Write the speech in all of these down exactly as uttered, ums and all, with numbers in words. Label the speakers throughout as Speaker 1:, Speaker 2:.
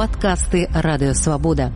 Speaker 1: Падкасты Радыёсвабода.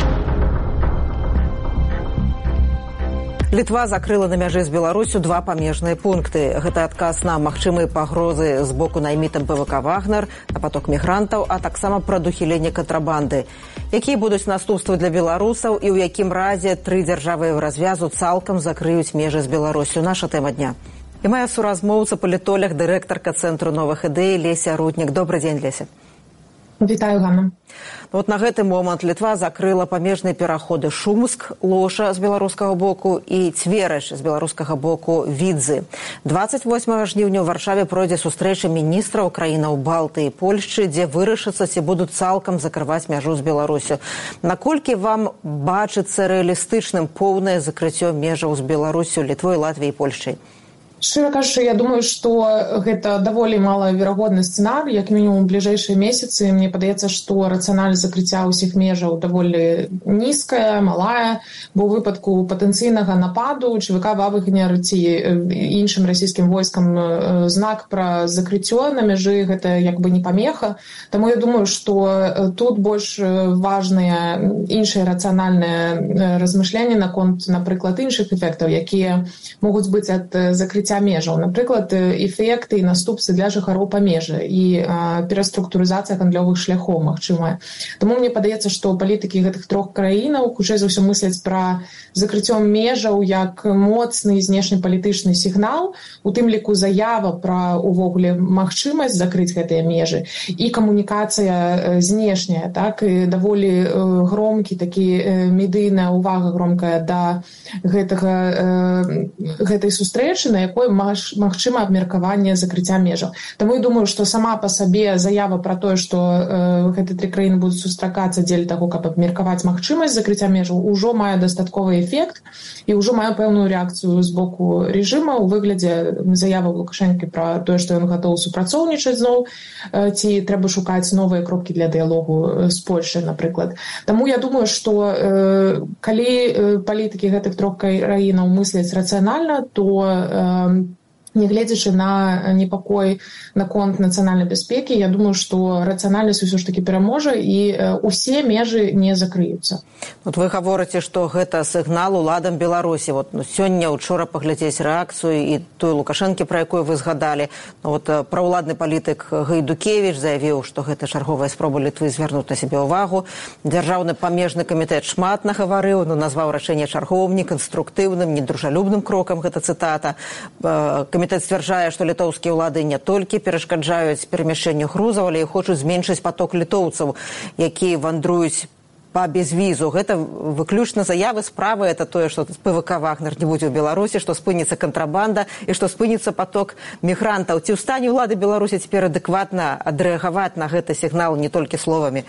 Speaker 2: Літва закрыла на мяжы з Беларусю два памежныя пункты. Гэта адказ на магчымыя пагрозы з боку наймітам ПВК «Вагнер», на поток мігрантаў, а таксама прадухіленне кантрабанды. Якія будуць наступствы для беларусаў і ў якім разе тры дзяржавы развязу цалкам закрыюць межы з Беларусю? Наша тэма дня. І моя суразмоўца, палітолог, дырэктарка Цэнтру новых ідэй Леся Руднік. Добрый дзень, Леся.
Speaker 3: Вітаю, Ганна.
Speaker 2: Вот на гэты момант Літва закрыла памежныя пераходы Шумск, Лоша з беларускага боку і Цвераш з беларускага боку Відзы. дваццаць восьмага жніўня ў Варшаве пройдзе сустрэча міністраў краінаў Балтыі і Польшчы, дзе вырашыцца, ці будуць цалкам закрываць мяжу з Беларусю. Наколькі вам бачыцца рэалістычным поўнае закрыццё межаў з Беларусю, Літвой, Латвіяй і Польшчай?
Speaker 3: Шчыра кажучы, я думаю, што гэта даволі малаверагодны сцэнарый, як мінімум бліжэйшыя месяцы. Мне падаецца, што рацыянальнасць закрыцця ўсіх межаў даволі нізкая, малая, бо ў выпадку патэнцыйнага нападу ЧВК «Вагнер» ці іншым расійскім войскам знак пра закрыццё на мяжы гэта як бы не памеха. Таму я думаю, што тут больш важныя іншыя рацыянальныя размышленні наконт, напрыклад, іншых эфектаў, якія могуць быць ад закрыцця межаў. Напрыклад, эфекты і наступствы для жыхароў памежжа і а, пераструктурызацыя гандлёвых шляхоў магчымая. Таму мне падаецца, што палітыкі гэтых трох краінаў хутчэй за ўсё мысляць пра закрыццё межаў як моцны знешнепалітычны сігнал, у тым ліку заява пра увогуле магчымасць закрыць гэтыя межы і камунікацыя знешняя, так, і даволі громкі такі медыйная ўвага громкая да гэтага гэтай сустрэчы, на якой магчыма абмеркаванне закрыцця межаў. Таму я думаю, што сама па сабе заява пра тое, што э, гэтыя тры краіны будуць сустракацца дзеля таго, каб абмеркаваць магчымасць закрыцця межаў, ужо мае дастатковы эфект і ўжо мае пэўную рэакцыю з боку рэжыма ў выглядзе заявы Лукашэнкі пра тое, што ён гатовы супрацоўнічаць зноў, э, ці трэба шукаць новыя кропкі для дыялогу з Польшай, напрыклад. Таму я думаю, што э, калі э, палітыкі гэтых трох краінаў мысляць рацыянальна, то э, нягледзячы на непакой наконт нацыянальнай бяспекі, я думаю, што рацыянальнасць усё ж такі пераможа і ўсе межы не закрыюцца.
Speaker 2: Вот вы гаворыце, што гэта сігнал уладам Беларусі. Вот, ну, сёння, учора паглядзець рэакцыю і той Лукашэнкі, пра якую вы згадалі. Ну, вот, праўладны палітык Гайдукевіч заявіў, што гэта чарговая спроба Літвы звярнуць на сябе ўвагу. Дзяржаўны памежны камітэт шмат нагаварыў, ну, назваў рашэнне чарговым, неканструктыўным, недружалюбным крокам, гэта цытата. Камітэт сцвярджае, што літоўскія ўлады не толькі перашкаджаюць перамяшчэнню грузаў, але і хочуць зменшыць паток літоўцаў, якія вандруюць па безвізу. Гэта выключна заявы, справы. Это тое, што ПВК «Вагнер» не будзе ў Беларусі, што спыніцца кантрабанда і што спыніцца паток мігрантаў. Ці ў стане ўлады Беларусі цяпер адэкватна адрэагаваць на гэты сігнал не толькі словамі?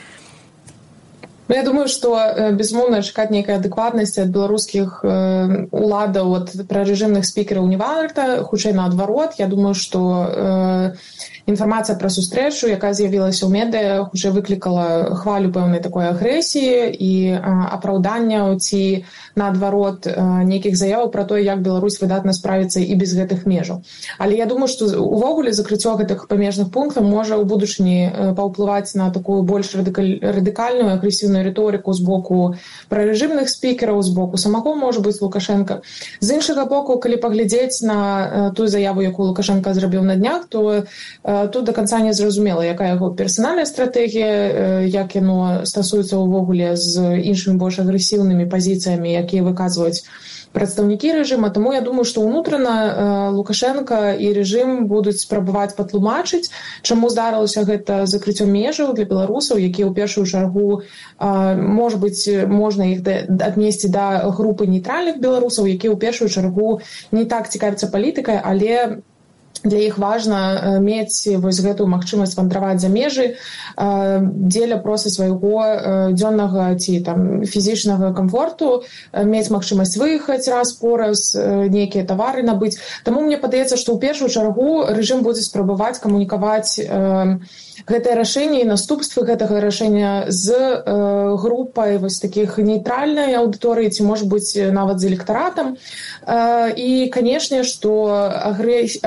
Speaker 3: Ну, я думаю, што, безумоўна, чакаць нейкай адэкватнасці ад беларускіх э, уладаў, ад прарэжымных спікераў не варта, хутчэй наадварот. Я думаю, што э, інфармацыя пра сустрэчу, якая з'явілася ў медыа, хутчэй выклікала хвалю пэўнай такой агрэсіі і э, апраўдання ці наадварот э, нейкіх заяваў пра тое, як Беларусь выдатна справіцца і без гэтых межаў. Але я думаю, што увогуле закрыццё гэтых памежных пунктаў можа ў будучыні э, паўплываць на такую больш радыкаль... радыкальную агрэсіўную рыторыку з боку прарэжымных спікераў, з боку самого, можа быць, Лукашенка. З іншага боку, калі паглядзець на э, тую заяву, якую Лукашенка зрабіў на днях, то э, тут да канца не зразумела, якая яго персанальная стратэгія, э, як яно стасуецца ўвогуле з іншымі больш агрэсіўнымі пазіцыямі, якія выказваюць прадстаўнікі рэжыма. Таму я думаю, што ўнутрана э, Лукашенка і рэжым будуць спрабаваць патлумачыць, чаму здарылася гэта закрыццё межаў для беларусаў, якія ў першую чаргу, э, можа быць, можна іх аднесці да групы нейтральных беларусаў, якія ў першую чаргу не так цікавяцца палітыкай, але для іх важна мець вось гэтую магчымасць вандраваць за межы дзеля проста свайго дзённага ці там фізічнага камфорту, мець магчымасць выехаць раз по раз, нейкія тавары набыць. Таму мне падаецца, што ў першую чаргу рэжым будзе спрабаваць камунікаваць гэтае рашэнне і наступствы гэтага рашэння з э, групай вось такіх нейтральнай аўдыторыі, ці можа быць нават з электаратам. Э, і, канешне, што агрэсіўна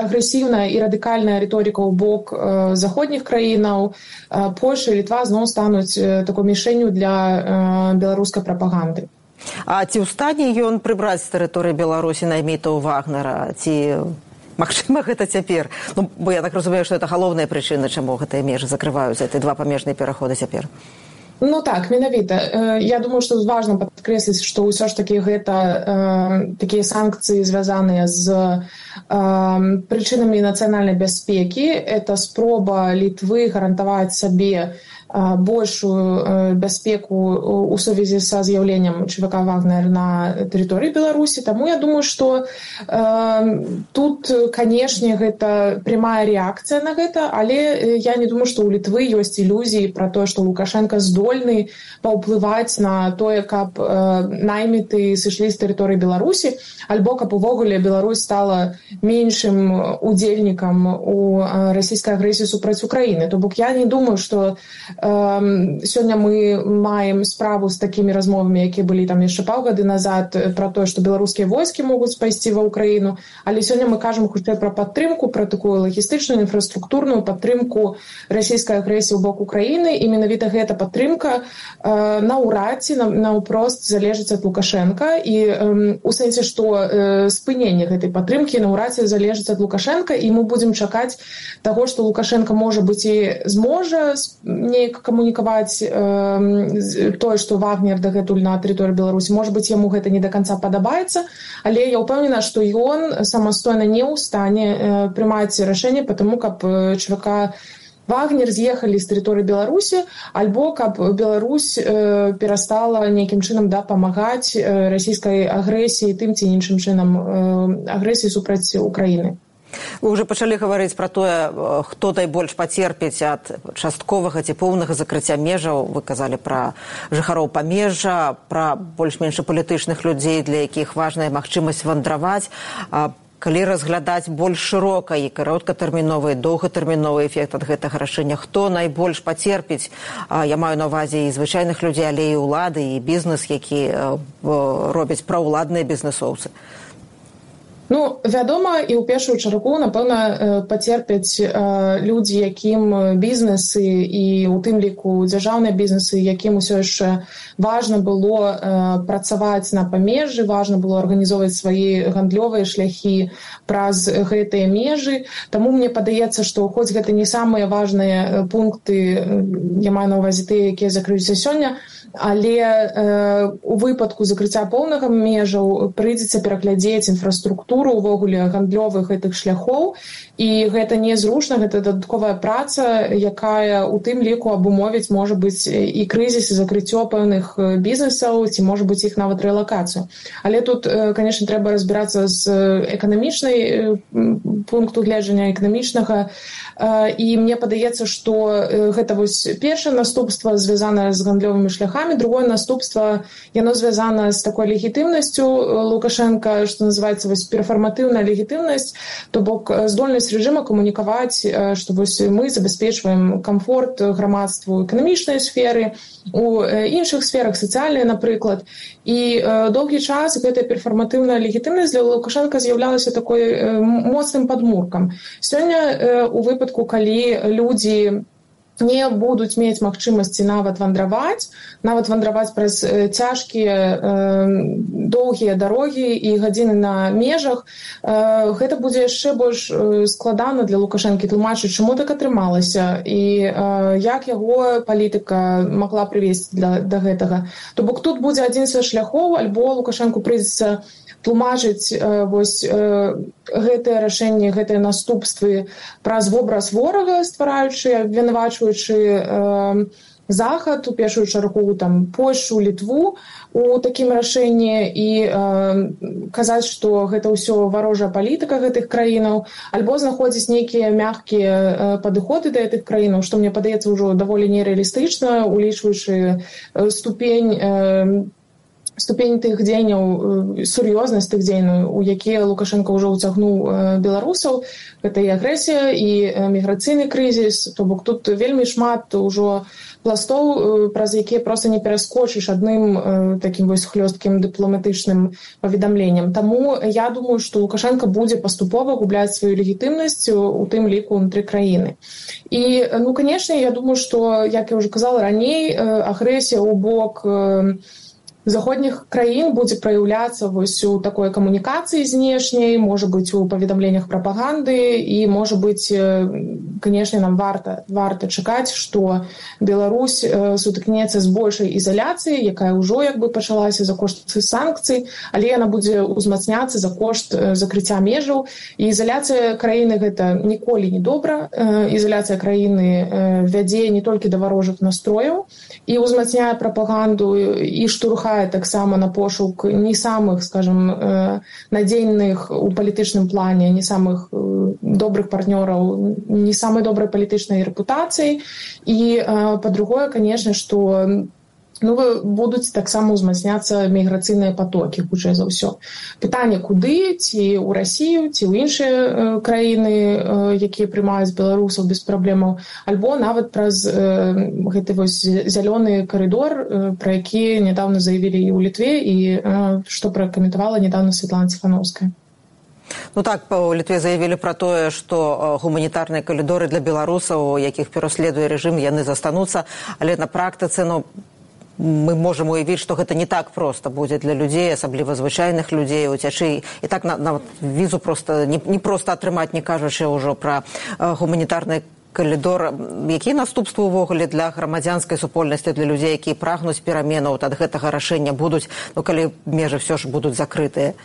Speaker 3: агрэсіўная і радыкальная рыторыка ў бок заходніх краінаў, Польша і Літва зноў стануць такой мішэнню для беларускай прапаганды.
Speaker 2: А ці ў стане ён прыбраць з тэрыторыі Беларусі наймітаў Вагнера? Ці магчыма гэта цяпер? Ну, бо я так разумею, што гэта галоўная прычына, чаму гэтыя межы закрываюцца, гэтыя два памежныя пераходы цяпер.
Speaker 3: Ну так, менавіта. Я думаю, што важна падкрэсліць, што ўсё ж такі гэта э, такія санкцыі звязаныя з э, прычынамі нацыянальнай бяспекі. Это спроба Літвы гарантаваць сабе большую бяспеку ў сувязі са з'яўленнем ЧВК «Вагнер» на тэрыторыі Беларусі. Таму я думаю, што э, тут, канешне, гэта прямая рэакцыя на гэта, але я не думаю, што ў Літвы ёсць ілюзіі пра тое, што Лукашенко здольны паўплываць на тое, каб э, найміты сышлі з тэрыторыі Беларусі, альбо каб увогуле Беларусь стала меншым удзельнікам у расійскай агрэсіі супраць Украіны. То бок я не думаю, што сёння мы маем справу з такімі размовамі, якія былі там яшчэ паўгады назад, пра тое, што беларускія войскі могуць пайсці ва Ўкраіну, але сёння мы кажам хутчэй пра падтрымку, пра такую лагістычную, інфраструктурную падтрымку расійскай агрэсіі ў бок Украіны, і менавіта гэта падтрымка э, наўрад ці наўпрост залежыць ад Лукашенка, і э, у сэнсе, што э, спыненне гэтай падтрымкі наўрад ці залежыць ад Лукашенка, і мы будзем чакаць таго, што Лукашенко, можа быць, і зможа неяк камунікаваць э, тое, што Вагнер дагэтуль на тэрыторыі Беларусі. Можа быць, яму гэта не да канца падабаецца, але я ўпэўнена, што ён самастойна не ў стане э, прымаць рашэнне, потому каб ЧВК «Вагнер» з'ехалі з тэрыторыі Беларусі, альбо каб Беларусь э, перастала нейкім чынам дапамагаць э, расійскай агрэсіі, тым ці іншым чынам э, агрэсіі супраць Украіны.
Speaker 2: Вы ўжо пачалі гаварыць пра тое, хто найбольш пацерпіць ад частковага ці поўнага закрыцця межаў. Вы казалі пра жыхароў памежжа, пра больш-менш палітычных людзей, для якіх важная магчымасць вандраваць. Калі разглядаць больш шырока і кароткатэрміновы, доўгатэрміновы эфект ад гэтага рашэння, хто найбольш пацерпіць? Я маю на ўвазе і звычайных людзей, але і ўлады, і бізнес, які робяць праўладныя бізнесоўцы.
Speaker 3: Ну, вядома, і ў першую чаргу, напэўна, пацерпяць людзі, якім бізнесы і у тым ліку дзяржаўныя бізнесы, якім усё яшчэ важна было працаваць на памежжы, важна было арганізоўваць свае гандлёвыя шляхі праз гэтыя межы. Таму мне падаецца, што хоць гэта не самыя важныя пункты, я маю на ўвазе тыя, якія закрыюцца сёння, але э, у выпадку закрыцця поўнага межаў прыйдзецца пераглядзець інфраструктуру увогуле гандлёвых гэтых шляхоў, і гэта незручна, гэта дадатковая праца, якая у тым ліку абумовіць, можа быць, і крызіс, і закрыццё пэўных бізнесаў, ці, можа быць, іх нават рэлакацыю. Але тут, канешне, трэба разбірацца з эканамічнай пункту гледжання эканамічнага, і мне падаецца, што гэта вось першае наступства звязанае з гандлёвымі шляхамі, другое наступства, яно звязана з такой легітымнасцю Лукашенка, што называецца вось перфарматыўная легітымнасць, то бок здольнасць рэжыма камунікаваць, што вось мы забяспечваем камфорт грамадству эканамічнай сферы, у іншых сферах, сацыяльнай, напрыклад. І доўгі час гэтая перфарматыўная легітымнасць для Лукашенка з'яўлялася такой моцным падмуркам. Сёння у выпадку, калі людзі не будуць мець магчымасці нават вандраваць, нават вандраваць праз цяжкія э, доўгія дарогі і гадзіны на межах, э, гэта будзе яшчэ больш складана для Лукашэнкі тлумачыць, чаму так атрымалася і э, як яго палітыка магла прывесці для, да гэтага. То бок тут будзе адзін са шляхоў, альбо Лукашэнку прыйдзецца тлумачыць э, вось э, гэтыя рашэнні, гэтыя наступствы праз вобраз ворага, ствараючы, абвінавачваючы э, Захад, у першую чаргу там Польшу, Літву у такім рашэнні, і э, казаць, што гэта ўсё варожая палітыка гэтых краінаў, альбо знаходзіць нейкія мяккія э, падыходы да гэтых краінаў, што мне падаецца ўжо даволі нерэалістычна, улічваючы э, ступень э, ступень тых дзеянняў, сур'ёзнасць тых дзеянняў, у якія Лукашенко ўжо ўцягнуў беларусаў, гэта і агрэсія, і міграцыйны крызіс, то бок тут вельмі шмат ужо пластоў, праз якія проста не пераскочыш адным такім вось хлёсткім дыпламатычным паведамленнем. Таму я думаю, што Лукашенко будзе паступова губляць сваю легітымнасць, у тым ліку унутры краіны. І, ну, канешне, я думаю, што, як я ўжо казала раней, агрэсія ў бок заходніх краін будзе праяўляцца вось у такой камунікацыі знешняй, можа быць у паведамленнях прапаганды, і можа быць, канешне, нам варта варта чакаць, што Беларусь сутыкнецца з большай ізаляцыяй, якая ўжо як бы пачалася за кошт санкцый, але яна будзе ўзмацняцца за кошт закрыцця межаў. І ізаляцыя краіны гэта ніколі не добра. Ізаляцыя краіны вядзе не толькі да варожых настрояў і ўзмацняе прапаганду, і штурхае таксама на пошук не самых, скажем, надзейных у палітычным плане, не самых добрых партнёраў, не самай добрай палітычнай рэпутацыі. І, па-другое, канешне, што ну, будуць таксама ўзмацняцца міграцыйныя патокі, хутчэй за ўсё. Пытанне, куды, ці ў Расію, ці ў іншыя краіны, якія прымаюць беларусаў без праблемаў, альбо нават праз гэты вось зялёны карыдор, пра які нядаўна заявілі і ў Літве, і што пракаментавала нядаўна Святлана Ціханаўская.
Speaker 2: Ну так, у Літве заявілі пра тое, што гуманітарныя калідоры для беларусаў, якіх пераследуе рэжым, яны застануцца, але на практыцы, ну, мы можам уявіць, што гэта не так проста будзе для людзей, асабліва звычайных людзей, уцячы. І так нават візу проста не, не проста атрымаць, не кажучы ўжо пра гуманітарны калідор. Якія наступствы ўвогуле для грамадзянскай супольнасці, для людзей, якія прагнуць пераменаў ад гэтага рашэння будуць, ну, калі межы ўсё ж будуць закрытыя?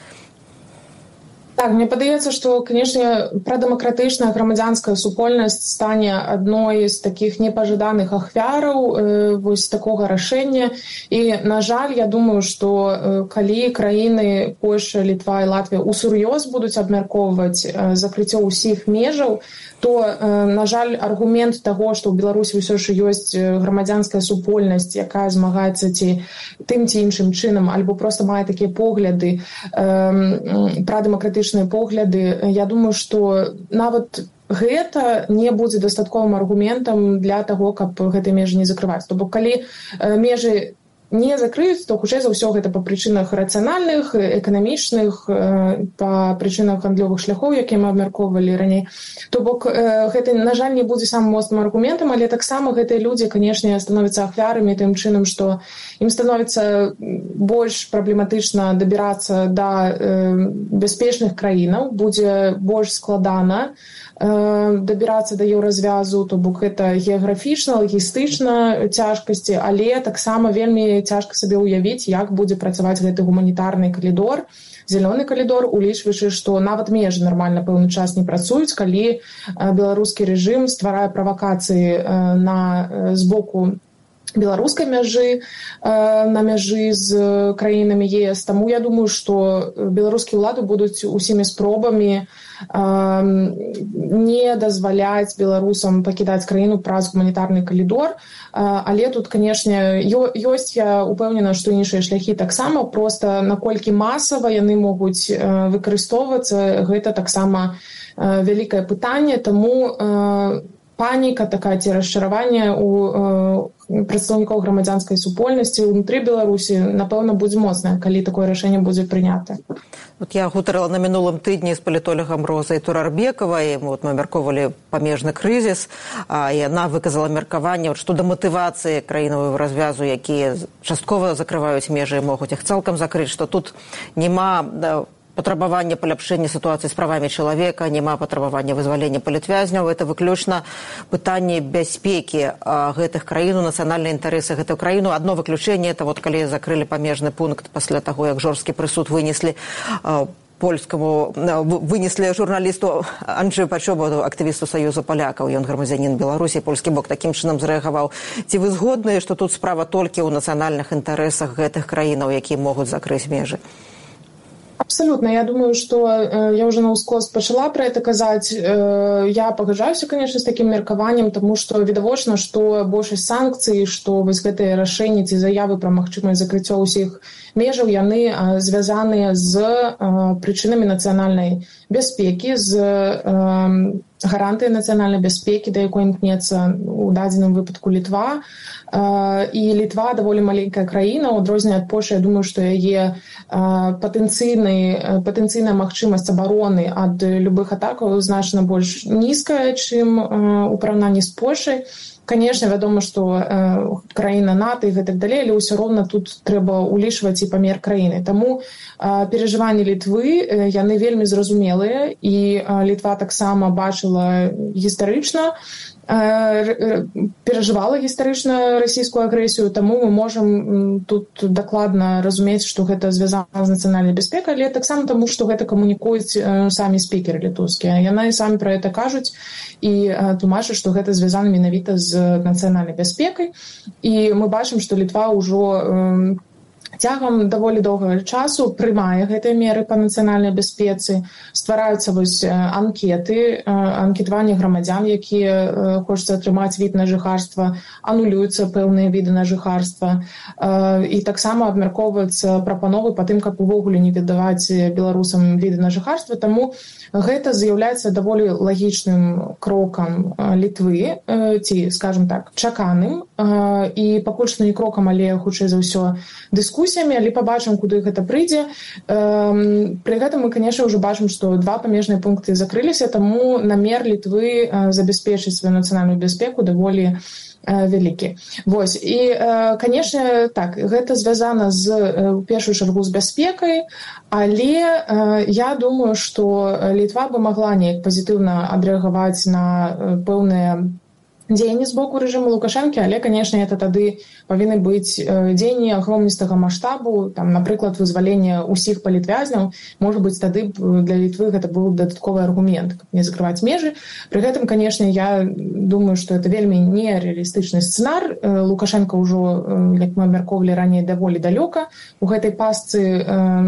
Speaker 3: Так, мне падаецца, што, канешне, прадэмакратычная грамадзянская супольнасць стане адной з такіх непажаданых ахвяраў э, вось такога рашэння. І, на жаль, я думаю, што э, калі краіны Польшча, Літва і Латвія усур'ёз будуць абмяркоўваць э, закрыццё ўсіх межаў, то, э, на жаль, аргумент таго, што ў Беларусі ўсё ж ёсць грамадзянская супольнасць, якая змагаецца ці тым ці іншым чынам, альбо проста мае такія погляды, э, прадэмакратычныя погляды, я думаю, што нават гэта не будзе дастатковым аргументам для таго, каб гэтыя межы не закрываць. То бок, калі межы не закрыюць, то, хутчэй за ўсё, гэта па прычынах рацыянальных, эканамічных, па прычынах гандлёвых шляхоў, якія мы абмяркоўвалі раней. То бок, гэта, на жаль, не будзе самым моцным аргументам, але таксама гэтыя людзі, канешне, становяцца ахвярамі тым чынам, што ім становіцца больш праблематычна дабірацца да бяспечных краінаў, будзе больш складана дабірацца да еўразвязу, то бок гэта геаграфічна, лагістычна цяжкасці, але таксама вельмі цяжка сабе ўявіць, як будзе працаваць гэты гуманітарны калідор, зялёны калідор, улічваючы, што нават межы нармальна пэўны час не працуюць, калі беларускі рэжым стварае правакацыі на з боку беларускай мяжы, на мяжы з краінамі ЕС. Таму я думаю, што беларускія ўлады будуць усімі спробамі не дазваляць беларусам пакідаць краіну праз гуманітарны калідор. Але тут, канешне, ёсць, я упэўнена, што іншыя шляхі таксама, проста наколькі масава яны могуць выкарыстоўвацца, гэта таксама вялікае пытанне, таму паніка такая ці расчараванне у прадстаўнікоў грамадзянскай супольнасці ўнутры Беларусі, напэўна, будзе моцнае, калі такое рашэнне будзе прынята.
Speaker 2: Вот я гутарыла на мінулым тыдні з палітолагам Розай Турарбекавай, вот мы абмяркоўвалі памежны крызіс, а яна выказала меркаванне, што да матывацыі краінавого развязу, якія часткова закрываюць межы і могуць іх цалкам закрыць, што тут няма патрабавання паляпшэння сітуацыі з правамі чалавека, няма патрабавання вызвалення палітвязняў. Это выключна пытанне бяспекі гэтых краін, нацыянальныя інтарэсы гэтую краіну. Адно выключэнне, это вот калі закрылі памежны пункт пасля таго, як жорсткі прысуд вынеслі польскаму, вынеслі журналісту Анджею Пачобаду, актывісту Саюза палякаў, ён грамадзянін Беларусі, польскі бок такім чынам зрэагаваў. Ці вы згодныя, што тут справа толькі ў нацыянальных інтарэсах гэтых краінаў, якія могуць закрыць межы?
Speaker 3: Абсолютно. Я думаю, что э, я уже на ускос пачала про это казаць. Э, я пагаджаюся, конечно, с таким меркаваннем, тому што відавочна, што большасць санкцый, што вось гэтыя рашэнні ці заявы пра магчымасць закрыццё ўсіх межаў, яны э, звязаныя з э, прычынамі нацыянальнай бяспекі, з э, гарантыяй нацыянальнай бяспекі, да якой імкнецца у дадзеным выпадку Літва. Э, і Літва даволі маленькая краіна, у адрозненне ад Польшчы, я думаю, што яе э, патэнцыйны, патэнцыйная магчымасць абароны ад любых атакаў значна больш нізкая, чым э, у параўнанні з Польшай. Конечно, вядома, што э, краіна НАТО і гэтак далей, але ўсё роўна тут трэба ўлічваць і памер краіны. Таму э, перажыванні Літвы, э, яны вельмі зразумелыя, і э, Літва таксама бачыла гістарычна, э, перажывала гістарычна расійскую агрэсію, таму мы можам тут дакладна разумець, што гэта звязана з нацыянальнай бяспекай, але таксама таму, што гэта камунікуюць э, самі спікеры літоўскія. Яны самі пра гэта кажуць і э, тлумачаць, што гэта звязана менавіта з нацыянальнай бяспекай. І мы бачым, што Літва ўжо э, цягам даволі доўгага часу прымае гэтыя меры па нацыянальнай бяспецы. Ствараюцца вось анкеты, анкетаванне грамадзян, якія хочуцца атрымаць від на жыхарства, анулююцца пэўныя віды на жыхарства. І таксама абмяркоўваюцца прапановы па тым, каб увогуле не выдаваць беларусам віды на жыхарства. Таму гэта з'яўляецца даволі лагічным крокам Літвы, ці, скажем так, чаканым. І пакуль што не крокам, але хутчэй за ўсё дыскусіямі, але пабачым, куды гэта прыйдзе. Пры гэтым мы, конечно, ўжо бачым, што два памежныя пункты закрыліся, таму намер Літвы забяспечыць сваю нацыянальную бяспеку даволі вялікі. Вось. І, конечно, так, гэта звязана з, у першую чаргу з бяспекай, але я думаю, што Літва бы магла неяк пазітыўна адрэагаваць на пэўныя дзеянні з боку рэжыму Лукашэнкі, але, конечно, это тады павінны быць дзеянні агромністага маштабу, там, напрыклад, вызваленне ўсіх палітвязняў. Можа быць, тады для Літвы гэта быў дадатковы аргумент, каб не закрываць межы. Пры гэтым, конечно, я думаю, што это вельмі нереалістычны сцэнар. Лукашенко ўжо, як мы абмяркоўвалі раней, даволі далёка у гэтай пасцы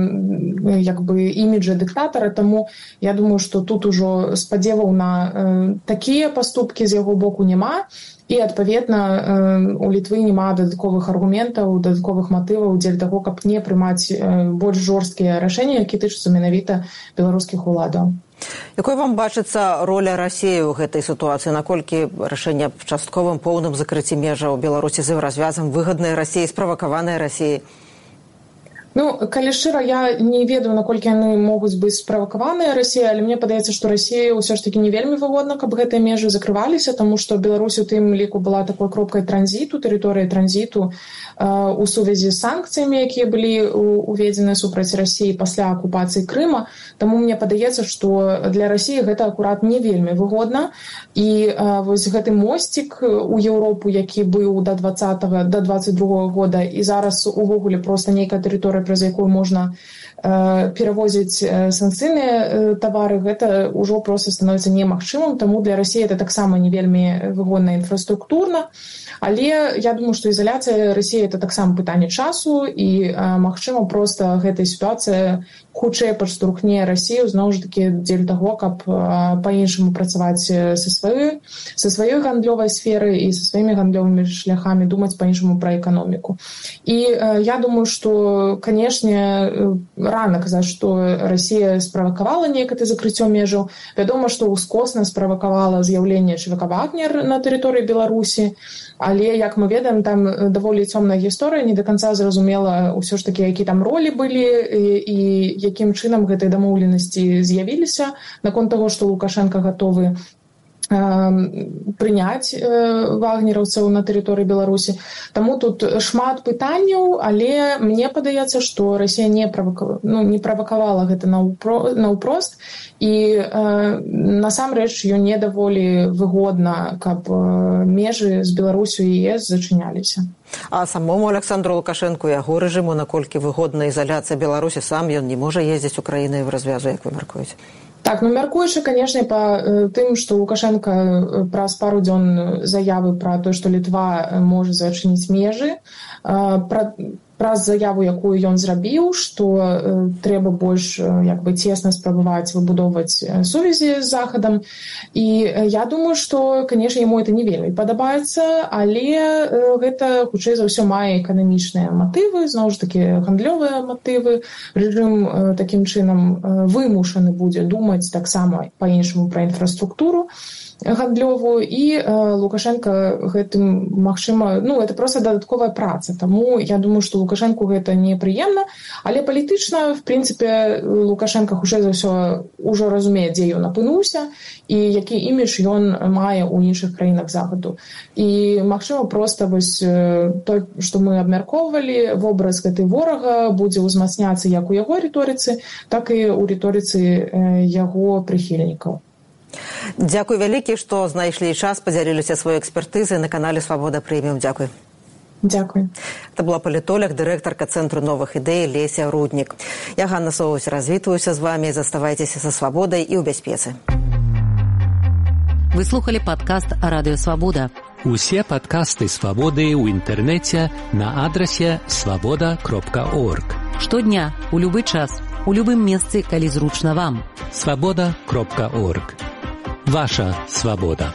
Speaker 3: як бы іміджа дыктатара, таму я думаю, што тут ужо спадзеваў на такія паступкі з яго боку няма. І, адпаведна, у Літвы няма дадатковых аргументаў, дадатковых матываў дзеля таго, каб не прымаць больш жорсткія рашэнні, якія тычацца менавіта беларускіх уладаў.
Speaker 2: Якой вам бачыцца роля Расіі ў гэтай сітуацыі? Наколькі рашэнне аб частковым поўным закрыцці межаў Беларусі з развязам выгаднай Расіі, справакаванай Расіі?
Speaker 3: Ну, калі шчыра, я не ведаю, наколькі яны могуць быць справакаваныя Расіяй, але мне падаецца, што Расія ўсё ж такі не вельмі выгодна, каб гэтыя межы закрываліся, таму што Беларусь у тым ліку была такой кропкай транзіту, тэрыторыяй транзіту э, у сувязі з санкцыямі, якія былі уведзены супраць Расіі пасля акупацыі Крыма. Таму мне падаецца, што для Расіі гэта акурат не вельмі выгодна. І э, вось гэты мосцік у Еўропу, які быў да двадцатага да дваццаць другога года, і зараз увогуле проста нейкая тэрыторыя, праз якую можна э, перавозіць э, санкцыйныя э, тавары, гэта ўжо проста становіцца немагчымым, таму для Расіі это таксама не вельмі выгодна інфраструктурна. Але я думаю, што ізаляцыя Расіі это таксама пытанне часу, і э, магчыма проста гэтая сітуацыя хутчэй падштурхне Расію зноў ж такі дзеля таго, каб э, па-іншаму працаваць са сваёй са сваёй гандлёвай сферы і са сваімі гандлёвымі шляхамі, думаць па-іншаму пра эканоміку. І э, я думаю, што, канешне, рана казаць, што Расія справакавала некае закрыццё межаў. Вядома, што ўскосна справакавала з'яўленне ЧВК «Вагнер» на тэрыторыі Беларусі, але, як мы ведаем, там даволі цёмная гісторыя, не да канца зразумела ўсё ж такі, які там ролі былі і, і якім чынам гэтыя дамоўленасці з'явіліся наконт таго, што Лукашенко гатовы прыняць вагнераўцаў на тэрыторыі Беларусі. Таму тут шмат пытанняў, але мне падаецца, што Расія не правакавала, ну, не правакавала гэта наўпрост, і э, насамрэч ёй не даволі выгодна, каб межы з Беларусю і ЕС зачыняліся.
Speaker 2: А самому Александру Лукашенку і яго рэжыму наколькі выгодна ізаляцыя Беларусі? Сам ён не можа ездзіць у краіны в развязу, як вы мяркуеце?
Speaker 3: Так, ну, мяркуючы, конечно, па тым, што Лукашенко праз пару дзён заявы пра тое, што Літва можа зачыніць межы, пра праз заяву, якую ён зрабіў, што трэба больш як бы цесна спрабаваць выбудоўваць сувязі з Захадам. І я думаю, што, канешне, яму это не вельмі падабаецца, але гэта, хутчэй за ўсё, мае эканамічныя матывы, зноў ж такі гандлёвыя матывы. Рэжым такім чынам вымушаны будзе думаць таксама па-іншаму пра інфраструктуру гандлёвую, і Лукашенко гэтым, магчыма, ну, это проста дадатковая праца. Таму я думаю, што Лукашенку гэта непрыемна, але палітычна, в прынцыпе, Лукашенко, хутчэй за ўсё, ужо разумее, дзе ён апынуўся і які імідж ён мае ў іншых краінах Захаду. І, магчыма, проста вось то, што мы абмяркоўвалі, вобраз гэтай ворага будзе ўзмацняцца як у яго рыторыцы, так і ў рыторыцы яго прыхільнікаў.
Speaker 2: Дзякуй вялікі, што знайшлі час, падзяліліся сваёй экспертызай на канале Свабода Прэміум. Дзякуй.
Speaker 3: Дзякуй.
Speaker 2: Это была палітолог, дырэктарка Цэнтру новых ідэй Леся Руднік. Я, Ганна Соус, развітваюся з вамі. Заставайцеся са свабодай і ў бяспецы.
Speaker 1: Вы слухали падкаст «Радыё Свабода».
Speaker 4: Усе падкасты «Свабоды» ў інтэрнэце на адрасе свабода кропка орг.
Speaker 1: Штодня, у любы час, у любым месцы, калі зручна вам.
Speaker 4: свабода кропка орг. Ваша свобода.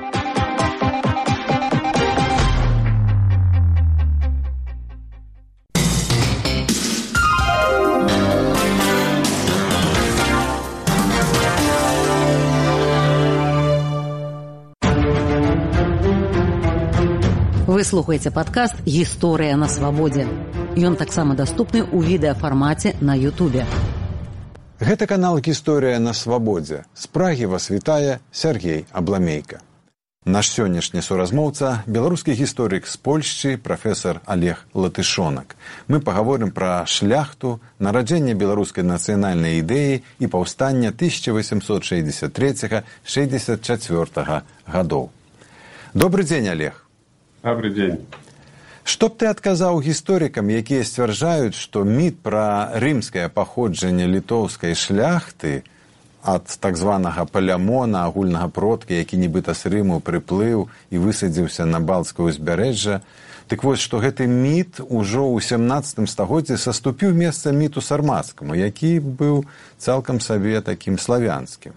Speaker 1: Вы слухаеце падкаст «Гісторыя на свабодзе». Ён таксама даступны ў відэафармаце на Ютубе.
Speaker 5: Гэта канал «Гісторыя на свабодзе». З Прагі вас вітае Сергей Абламейка. Наш сённяшні суразмоўца – беларускі гісторык з Польшчы, прафесар Олег Латышонак. Мы пагаворым пра шляхту, нараджэнне беларускай нацыянальнай ідэі і паўстання тысяча восемьсот шэсцьдзесят трэцяга — шэсцьдзесят чацвёртага гадоў. Добры дзень, Олег.
Speaker 6: Добрый день.
Speaker 5: Што б ты адказаў гісторыкам, якія сцвярджаюць, што міт пра рымскае паходжанне літоўскай шляхты ад так званага Палямона, агульнага продка, які нібыта з Рыму прыплыў і высадзіўся на Балцкае ўзбярэжжа, дык вось, што гэты міт ужо ў сямнаццатым стагоддзі саступіў месца міту сармацкаму, які быў цалкам сабе такім славянскім.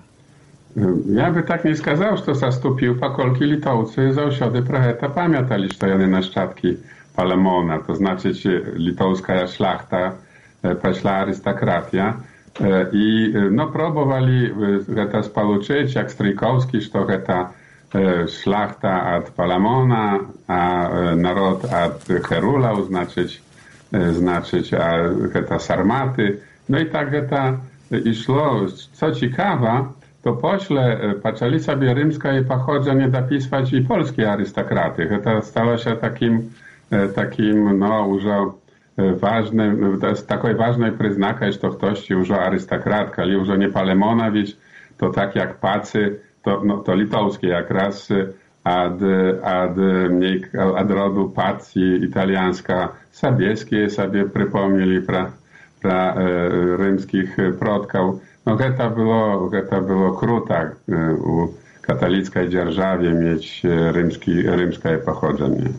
Speaker 6: Я бы так не сказаў, што саступіў, паколькі літоўцы заўсёды пра гэта памяталі, што яны нашчадкі Паламона, to znaczy litowska szlachta przeszła arystokratia i no próbowali to spoluczyć, jak Stryjkowski, że to szlachta od Palamona, a naród od Herula, znaczyć, znaczyć, a to Sarmaty. No i tak to išlo. Co ciekawe, to pośle zaczęli sobie rzymskie pochodzenie dopisywać i polskie arystokraty. To stało się takim takim, no, już ważnym, takiej ważnej przyznakой, że ktoś już arystokrat, ale już nie Palemonowicz, to tak jak Pacy, to, no, to litowskie jak raz od, od, od rodu Pacy italianska, Sabieskie sobie przypomnieli pra, pra e, rzymskich przodków. No, to było, to było kruto u katolickiej dzierżawie mieć rzymski, rzymskie pochodzenie.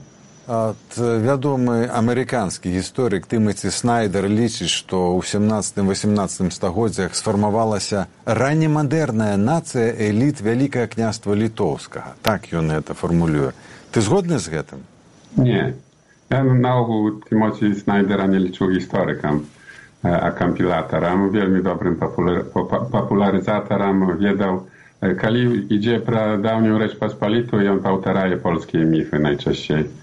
Speaker 5: Вядомы амерыканскі гісторык Тымаці Снайдер лічыць, што ў сямнаццатым-васямнаццатым стагоддзях сфармавалася раннемадэрная нацыя эліт Вялікае княства Літоўскага. Так ён гэта фармулюе. Ты згодны з гэтым?
Speaker 6: Не. Ja naogół Тымаці Снайдера не лічу гісторыкам, а кампілатарам, вельмі добрым папулярызатарам, ведаў, калі ідзе пра даўнюю Рэч Паспаліту, ён паўтарае польскія міфы найчасцей.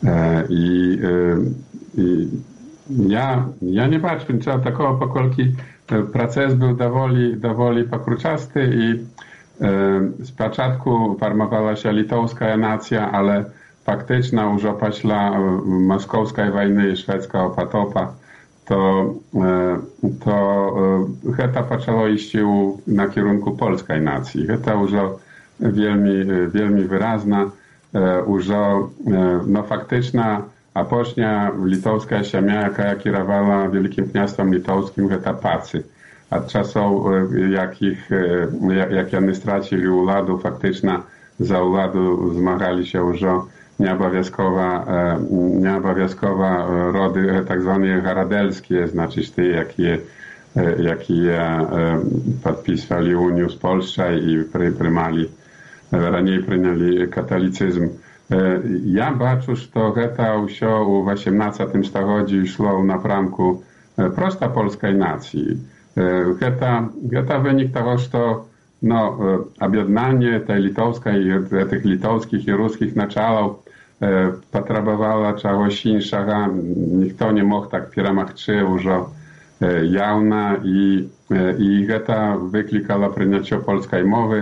Speaker 6: I, i ja, ja nie patrzę niczego takiego, pokolki proces był dowoli, dowoli pokruczasty i e, z początku formowała się litowska nacja, ale faktyczna już opaśla moskowskiej wojny i szwedzkiego potopa, to, e, to e, to zaczęło iść na kierunku polskiej nacji. To już wielmi, wielmi wyraźna. Już no, faktyczna, a pośnia litowska ziemia, jaka kierowała Wielkim Kniastwem Litowskim, to Pacy. Od czasów, jakich, jak, jak oni stracili uładu, faktyczna za uładu zmagali się już неабавязкова неабавязкова роды так званыя гарадэльскія, значыць ты якія якія падпісвалі унію з Польшчай і прымалі раней прынялі каталіцызм. Я бачу, што гэта ўсё ў васемнаццатым стагоддзі ішло ў напрамку проста польскай нацыі. Гэта, гэта вынік таго, што no, об'єднання та литовської, тих литовських і русських началів потребувало чогось іншого. Ніхто не мог так перемогти вже явно, і, і це викликало прийняття польської мови,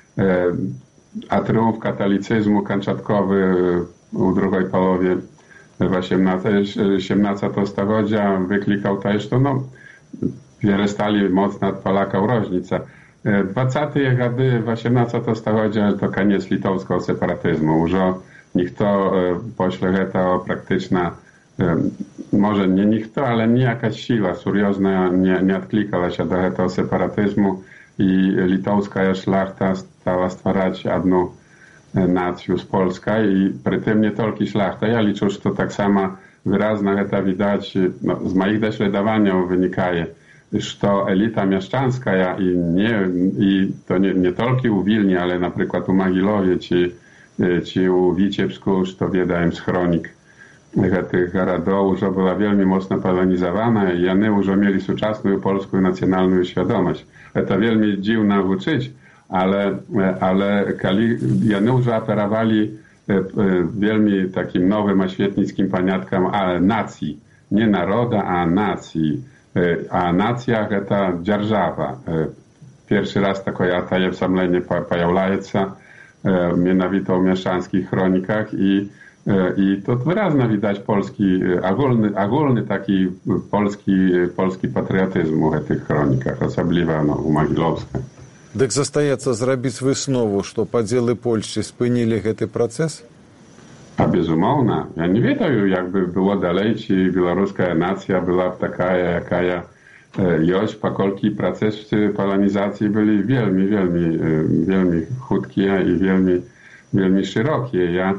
Speaker 6: а triumf katolicyzmu kończatkowy w drugiej połowie osiemnastego stuledzia wyklikał też, że no, przestali mocno od Polaków różnica. dwudzieste gady osiemnastego stulecia to koniec litowskiego separatyzmu. Już nikt pośle tego praktycznie, może nie nikt, ale nie jakaś siła seriozna nie, nie odklikała się do tego separatyzmu i litowska szlachta stała stwarzać jedną nację z Polska i przy tym nie tylko szlachta. Ja liczę, że to tak samo wyraźnie to widać, no, z moich doświadczeń wynikaje, że elita mieszczańska i, nie, i to nie, nie tylko u Wilni, ale na przykład u Mogilowie czy, czy u Wiciebsku, że to wiedałem z chronik tych garadów, że była wielmi mocno polonizowana i oni już mieli współczesną polską nacjonalną świadomość. To wielmi dziwne uczyć, ale, ale oni już operowali wielmi takim nowym, oświetnickim paniatkom a nacji. Nie naroda, a nacji. A nacja to dzierżawa. Pierwszy raz takie tajemnice pojawia się mianowito w mieszczanskich chronikach i I to wyraźnie widać polski, ogólny, ogólny taki polski, polski patriotyzm w tych chronikach, особливо no, u Mogilowskiej.
Speaker 5: Tak zostaje zrobić wysnowu, że podziały Polski spynili ten proces?
Speaker 6: A bezumowna. Ja nie wiem, jakby było dalej, czy białoruska nacja była taka, jaka jest, pokolki procesy polonizacji byli wielmi, wielmi, wielmi chudkie i wielmi, wielmi szerokie. Ja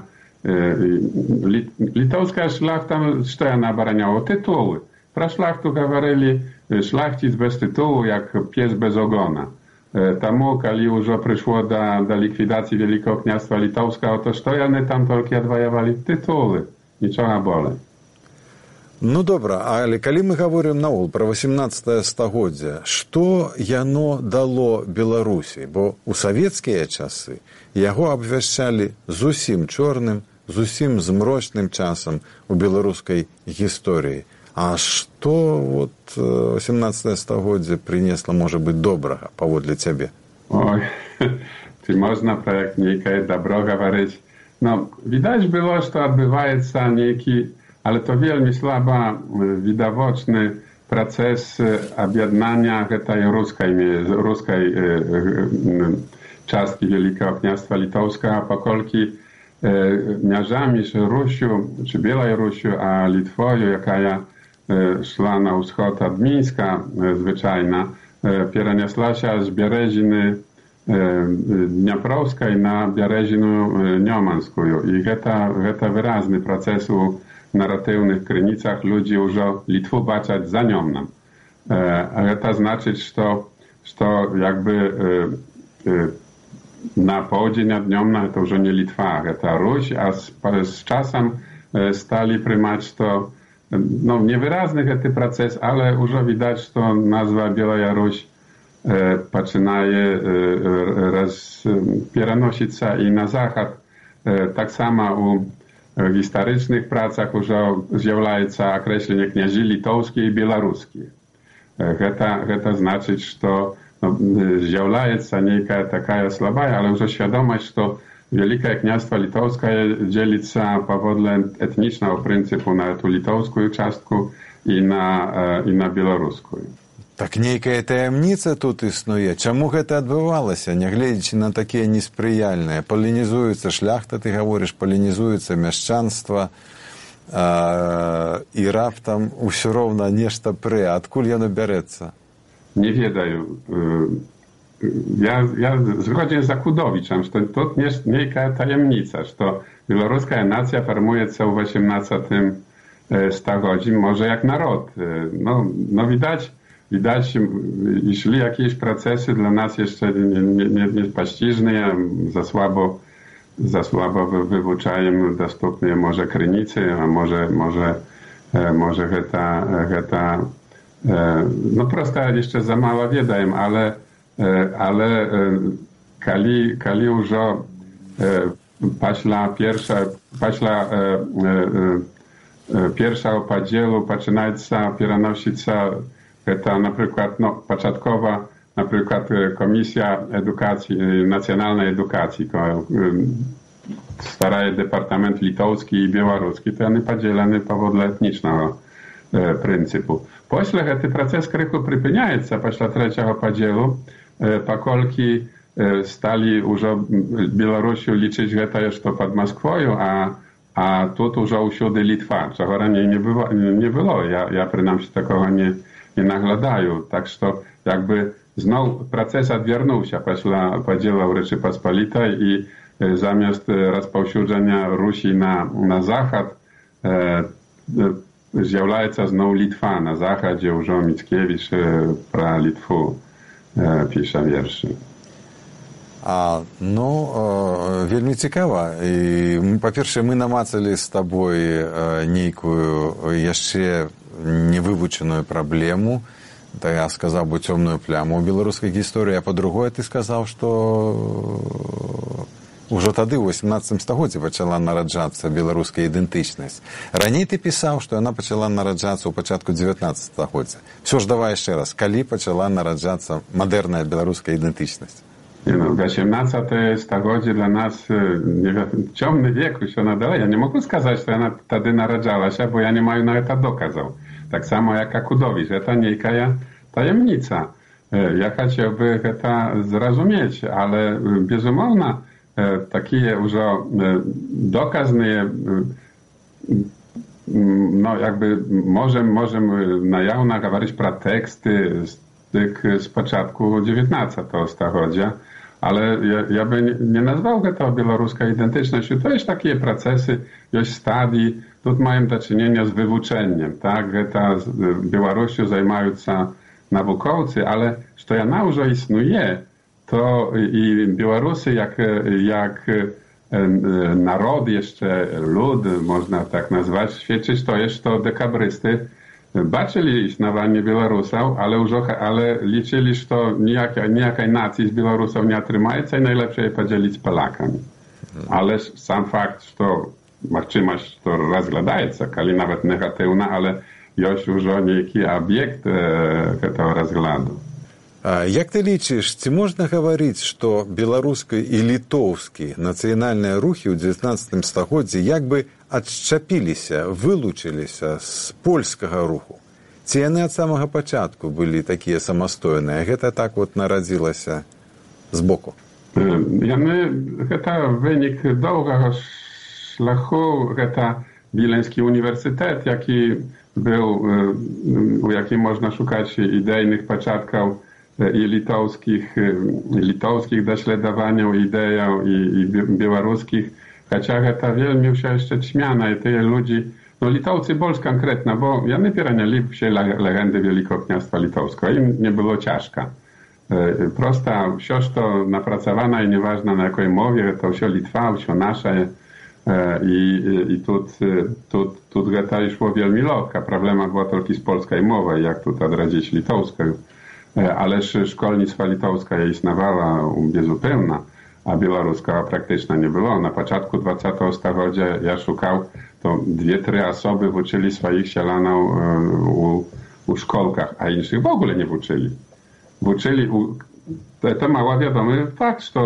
Speaker 6: Litowska szlachta, co ona obraniała? Tytuły. Pro szlachtu mówili szlachcic bez tytułu, jak pies bez ogona. Temu, kiedy już przyszło do, do likwidacji Wielkiego Kniastwa Litowskiego, to co oni tam tylko odwojowali? Tytuły. Niczego bolej.
Speaker 5: Ну добра, але калі мы гаворым наогул пра восемнаццатае стагоддзе, што яно дало Беларусі? Бо ў савецкія часы яго абвяшчалі зусім чорным, зусім змрочным часам у беларускай гісторыі. А што вот восемнаццатае стагоддзе прынесла, можа быць, добрага паводле цябе?
Speaker 6: Ой, ці можна пра як нейкае дабро гаварыць? No, widać było, że to odbywa się niejaki, ale to wielmi słaba, widoczny proces objednania tej ruskiej, ruskiej czastki Wielkiego Kniastwa Litowskiego, pokolki miażami Rusiu, czy Białorusiu, a Litwoju, jaka szła na wschód od Mińska zwyczajna, przeniosła się z Biereziny Dniaprowskiej na Bierezinę Niomanską. I to wyraźny proces u narratywnych krynicach ludzi już Litwu baczać za Niomnem. A to znaczy, że to jakby na południe od Niomna to już nie Litwa, to Ruś, a z, z czasem stali prymać to no, niewyraźny ten proces, ale już widać, że to nazwa Biała Ruś zaczynaje przenosić się i na zachód. Tak samo u w historycznych pracach już zjawia się określenie kniazi litowskie i białoruskie. To znaczy, że to no, zjawia się niejaka taka słaba, ale już świadomość, że Wielkie Kniastwo Litowskie dzieli się powodle etnicznego pryncypu na tę litowską czastkę i na, i na białoruską.
Speaker 5: Так нейкая таямніца тут існуе. Чаму гэта адбывалася, нягледзячы на такія неспрыяльныя? Палінізуецца шляхта, ты гаворыш, палінізуецца мяшчанства, а, і раптам усё роўна нешта прэ. Адкуль яно бярэцца?
Speaker 6: Не ведаю. ja, ja zgodzę z Zakudowiczem, że to nie jest niejaka tajemnica, że to białoruska nacja formuje się w osiemnastym stuleciu, może jak naród. No, no widać, widać, jeśli jakieś procesy dla nas jeszcze nie, nie, nie paściżne, za słabo, za słabo wywuczają dostępne może krynicy, a może, może, może heta, heta no prosta jeszcze za mała wiedza, ale, ale kali, kali już paśla pierwsza, paśla pierwsza podzielu zaczynaється przenosić ta na przykład no, początkowa na przykład Komisja Edukacji, Nacjonalnej Edukacji, staraje Departament Litowski i Białoruski, to one podzielone powodle etnicznego pryncypu. После ten proces krychu przypiniaється, после trzeciego podzielu, pokolki stali już Białorusiu liczyć, że to jest to pod Moskwą, a a тут уже усюди Литва, czego raniej nie było. Nie było. Ja, ja przynajmniej takiego nie, nie naglądаю. Tak, że jakby znowu proces odwiernął się после podziału Rzeczypospolitej i zamiast rozpowszechnienia Rusi na, na zachód, e, zjawia się znowu Litwa. Na zachodzie już Mickiewicz про Litwę e, pisze wierszy.
Speaker 5: А, ну, э, вельмі цікава. І, па-першае, мы намацалі з табой э, нейкую яшчэ невывучаную праблему, да я сказаў бы цёмную пляму ў беларускай гісторыі, а па-другое, ты сказаў, што ўжо тады, ў восемнадцатым стагоддзі, пачала нараджацца беларуская ідэнтычнасць. Раней ты пісаў, што яна пачала нараджацца ў пачатку дзевятнаццатага стагоддзя. Всё ж давай яшчэ раз, калі пачала нараджацца мадэрная беларуская ідэнтычнасць?
Speaker 6: W osiemnastym stuleciu dla nas nie wiem, ciemny wiek już ona dalej. Ja nie mogę сказать, że ona wtedy narodzała się, bo ja nie mam na to dokazał. Tak samo jak Kakudowicz, to niejaka tajemnica. Ja chciałbym to zrozumieć, ale безумовно takie już dokazne, no jakby możemy, możemy na jawno mówić pro teksty z tych z początku dziewiętnastego stulecia. Ale ja, ja bym nie nazwał tego białoruska identycznością. To jest takie procesy, jest stadii. Tu mają do czynienia z wywuczeniem, tak? To Białorusią zajmują się naukowcy, ale że ja już istnieje, to i Białorusy jak, jak naród, jeszcze lud, można tak nazwać, świadczyć, to jest to dekabrysty. Baczyli istnienie Białorusów, ale, już, ale liczyli, że to nijakiej, nijakiej nacji z Białorusów nie otrzymaється i najlepsze je podzielić z Polakami. Ale sam fakt, że to możliwość to rozglądaється, kali nawet negatywna, ale jest już niejaki obiekt e, tego rozglądu.
Speaker 5: Jak ty liczysz, czy można mówić, że białoruskie i litowskie nacjonalne ruchy w dziewiętnastym stuleciu jakby odszczepili się, wyluczyli się z polskiego ruchu? Czy one od samego początku byli takie samostojne? Jak to tak вот narodziło się z boku?
Speaker 6: Jany, to wynik długiego szlachu, to Wileński Uniwersytet, jaki był, u jakim można szukać idejnych początków i litowskich, litowskich dośledowań idei i, i białoruskich, chociaż to wielmi już jeszcze ćmiana i tyle ludzi, no Litowcy больше konkretna, bo ja nie pieraniali się legendy Wielkiego Kniastwa Litowskiego, im nie było ciężko. Prosta, wszystko napracowana i nieważne na jakiej mowie, to все Litwa, все nasze i, i tu, tu, tu to szło wielmi lekko. Problema była tylko z polskiej mowy, jak tu odradzić litowską. Ale szkolnictwo litowskie istniało bezupełna, a białoruska praktyczna nie było. Na początku dwudziestego stulecia ja szukał, to dwie, trzy osoby uczyli swoich sielanów u, u szkolkach, a innych w ogóle nie uczyli. Uczyli, u, to, to mało wiadomy fakt, że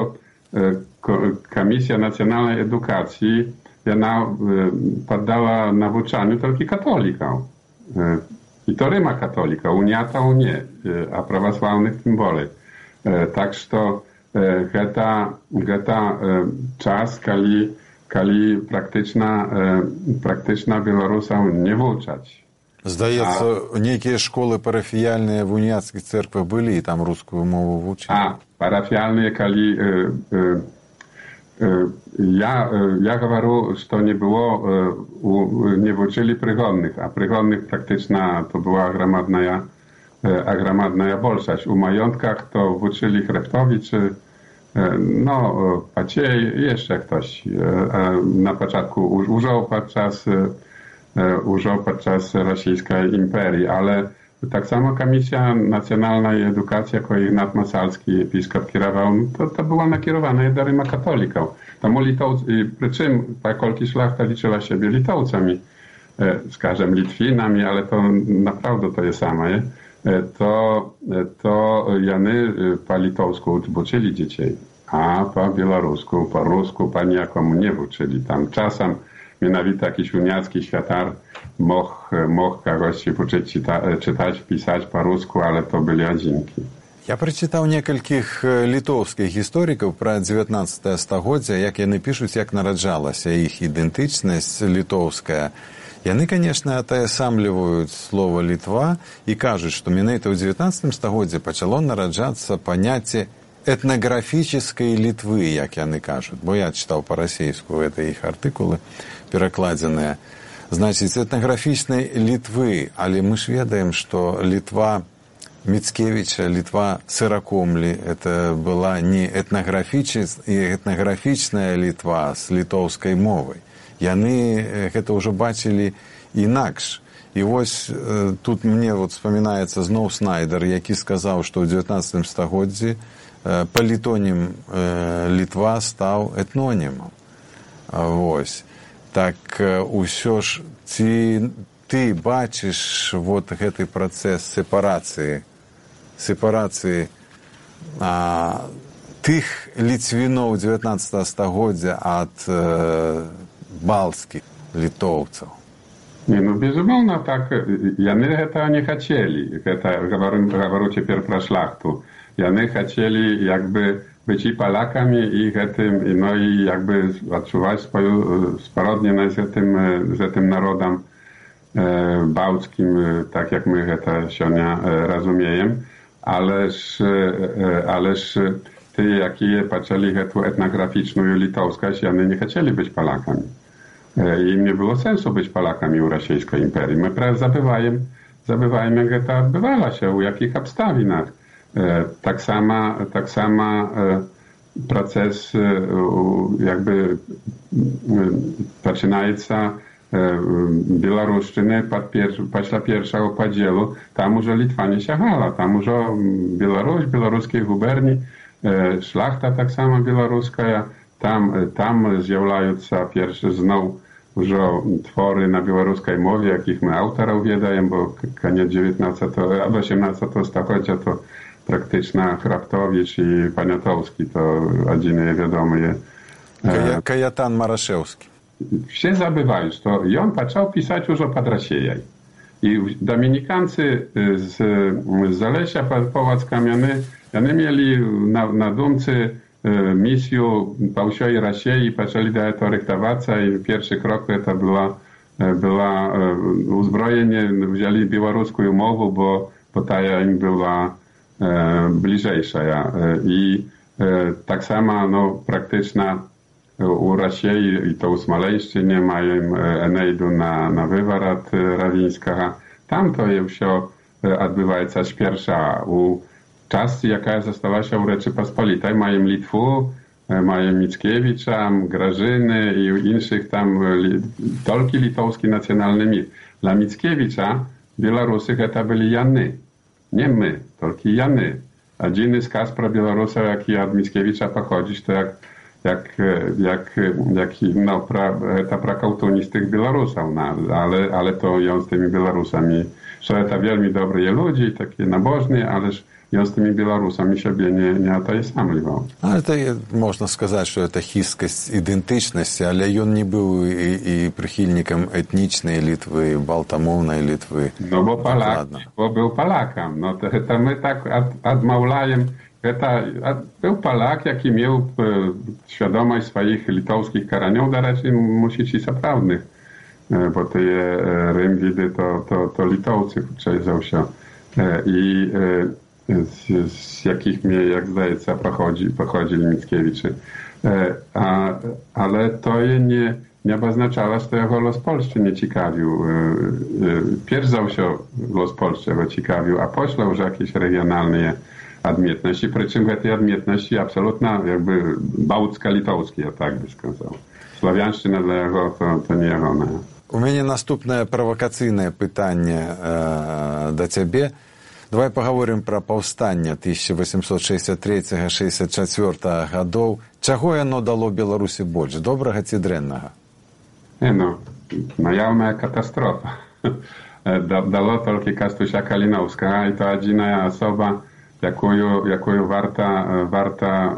Speaker 6: Komisja Nacjonalnej Edukacji ona poddała nauczaniu tylko katolikom. I to Ryma katolika, Unia to nie, a prawosławnych tym bardziej. Tak, że to to czas, kiedy praktyczna, praktyczna Białorusów nie włączać.
Speaker 5: Здаецца, а... нейкія школы парафіяльныя в уніяцкіх церквах былі і там рускую мову вучылі.
Speaker 6: А, парафіяльныя, калі... Э, э, Я, я говорю, что не было, не вучили пригодных, а пригодных практично то была громадная, громадная большость. У majątkach to wучили Chreptowicz, no, Paciej, jeszcze ktoś. Na początku użył podczas, użył podczas rosyjskiej imperii, ale tak samo Komisja Nacjonalna i Edukacja, jako Ignat Masalski, episkop kierował, to, to była nakierowana do Ryma katolików. Tomu Litowcy, przy czym pakolki szlachta liczyła siebie Litowcami, e, skażem Litwinami, ale to naprawdę to jest samo, je? E, to, to jany po litowsku uczyli dzieci, a po białorusku, po rusku, po nijakomu nie uczyli. Tam czasem mianowicie jakiś uniacki światar mógł, mógł kogoś uczyć czyta, czytać, pisać po rusku, ale to byli одинки.
Speaker 5: Я прачытаў некалькіх літоўскіх гісторыкаў пра дзевятнаццатае стагоддзе, як яны пішуць, як нараджалася іх ідэнтычнасць літоўская. Яны, канешне, атаясамліваюць слова «Літва» і кажуць, што менавіта ў дзевятнаццатым стагоддзе пачало нараджацца паняцце этнаграфічнай Літвы, як яны кажуць. Бо я чытаў па-расейску гэта іх артыкулы перакладзеныя. Значыць, этнаграфічнай Літвы, але мы ж ведаем, што Літва Мицкевича, Литва Сыракомли, это была не этнаграфічная Літва з літоўскай мовай. Яны гэта ўжо бачылі інакш. І вось тут мне вот вспоминаецца зноў Снайдер, які сказаў, што ў дзевятнаццатым стагоддзі палітонім Літва стаў этнонімам. Вось. Так усё ж, ці ты бачыш вот гэты працэс сепарацыі, сепарацыі а, тых ліцвіноў дзевятнаццатага стагоддзя ад э, балцкіх літоўцаў?
Speaker 6: Не, ну, безумоўна, так, яны гэтага не хацелі. Гэта, гавару, гавару цяпер пра шляхту. Яны хацелі, як бы, быць і палакамі, і гэтым, ну, і, як бы, адчуваць сваю спародненасць з гэтым, з гэтым народам e, bałckim, tak jak my гэта сёння разумеем, ależ, ależ ty, jakie patrzyli гэту etnograficzną litowskość, яны nie chcieli być Polakami. Im nie było sensu być Polakami u Rosyjskiej imperii. My teraz zabywajem, zabywajem, jak to odbywało się, u jakich obstawinach. Tak sama, tak sama proces jakby zaczynająca Białoruszczyny после pierwszego podziału, tam już Litwa nie sięgała, tam już Białoruś, białoruskie guberni, szlachta tak samo białoruska, tam, tam zjawiają się pierwsze znowu już twory na białoruskiej mowie, jakich my autorów wiedajem, bo koniec dziewiętnastego, albo osiemnastego stulecie to praktyczna Chraptowicz i Poniatowski, to jedyne wiadome.
Speaker 5: Kajatan Maraszewski.
Speaker 6: Все забывают, что и он начал писать уже под Россией. И доминиканцы z, z Zalesia Połackiego, oni mieli na, na dumce misję po всей России i zaczęli do tego rektować i pierwszy krok to była, była uzbrojenie, wzięli białoruską mowę, bo, bo ta im była e, bliżejsza. I e, tak samo no, praktyczna u Rosji i to u Smoleńszczynie mają enejdu na, na wywarat Rawińskiego. Tam to je wszystko odbywa się pierwsza. U czasy, jaka została się u Rzeczypospolitej, mają Litwu, mają Mickiewicza, Grażyny i innych tam tolki litowski nacjonalny mit. Dla Mickiewicza Białorusy to byli Jany. Nie my, tylko Jany. A dzienny skaz pro Białorusa, jaki od Mickiewicza pochodzi, to jak jak, jak, jak no, pra, ta prakałtuni z tych Białorusów, no, ale, ale to ją z tymi Białorusami, że to wielmi dobrzy ludzie, takie nabożni, ależ ją z tymi Białorusami siebie nie, nie atajesamliwał.
Speaker 5: Ale to można сказать, że to chiskość identyczności, ale on nie był i, i przychylnikiem etnicznej Litwy, baltamownej Litwy.
Speaker 6: No bo Polak, bo był Polakiem, no to, to my tak ad, odmawiajem. To był Polak, jaki miał świadomość swoich litowskich koreniów, raczej musi ci zaprawnych bo te Rym widy to, to, to litowcy przejrzał się i z, z jakich mnie, jak zdaje się, pochodzi, pochodzili Mickiewiczy. A, ale to je nie, nie oznaczało, że jego los Polski nie ciekawił. Pierzał się los Polski go ciekawił, a pośle już jakieś regionalne odmietności, przy czym te odmietności absolutna jakby bałtycko-litowskie, ja tak by сказал. Sławiańszczyna dla jego to, to nie jego.
Speaker 5: У мяне наступнае правакацыйнае пытанне э, да цябе. Давай паговорым пра паўстанне тысяча восемьсот шестьдесят третьего — шестьдесят четвёртого гадоў. Чаго яно дало Беларусі больш, добрага ці дрэннага?
Speaker 6: Nie no, najawna katastrofa. Dalo tylko Kastusia Kalinowska i to jedyna osoba, jaką, jaką warta, warta,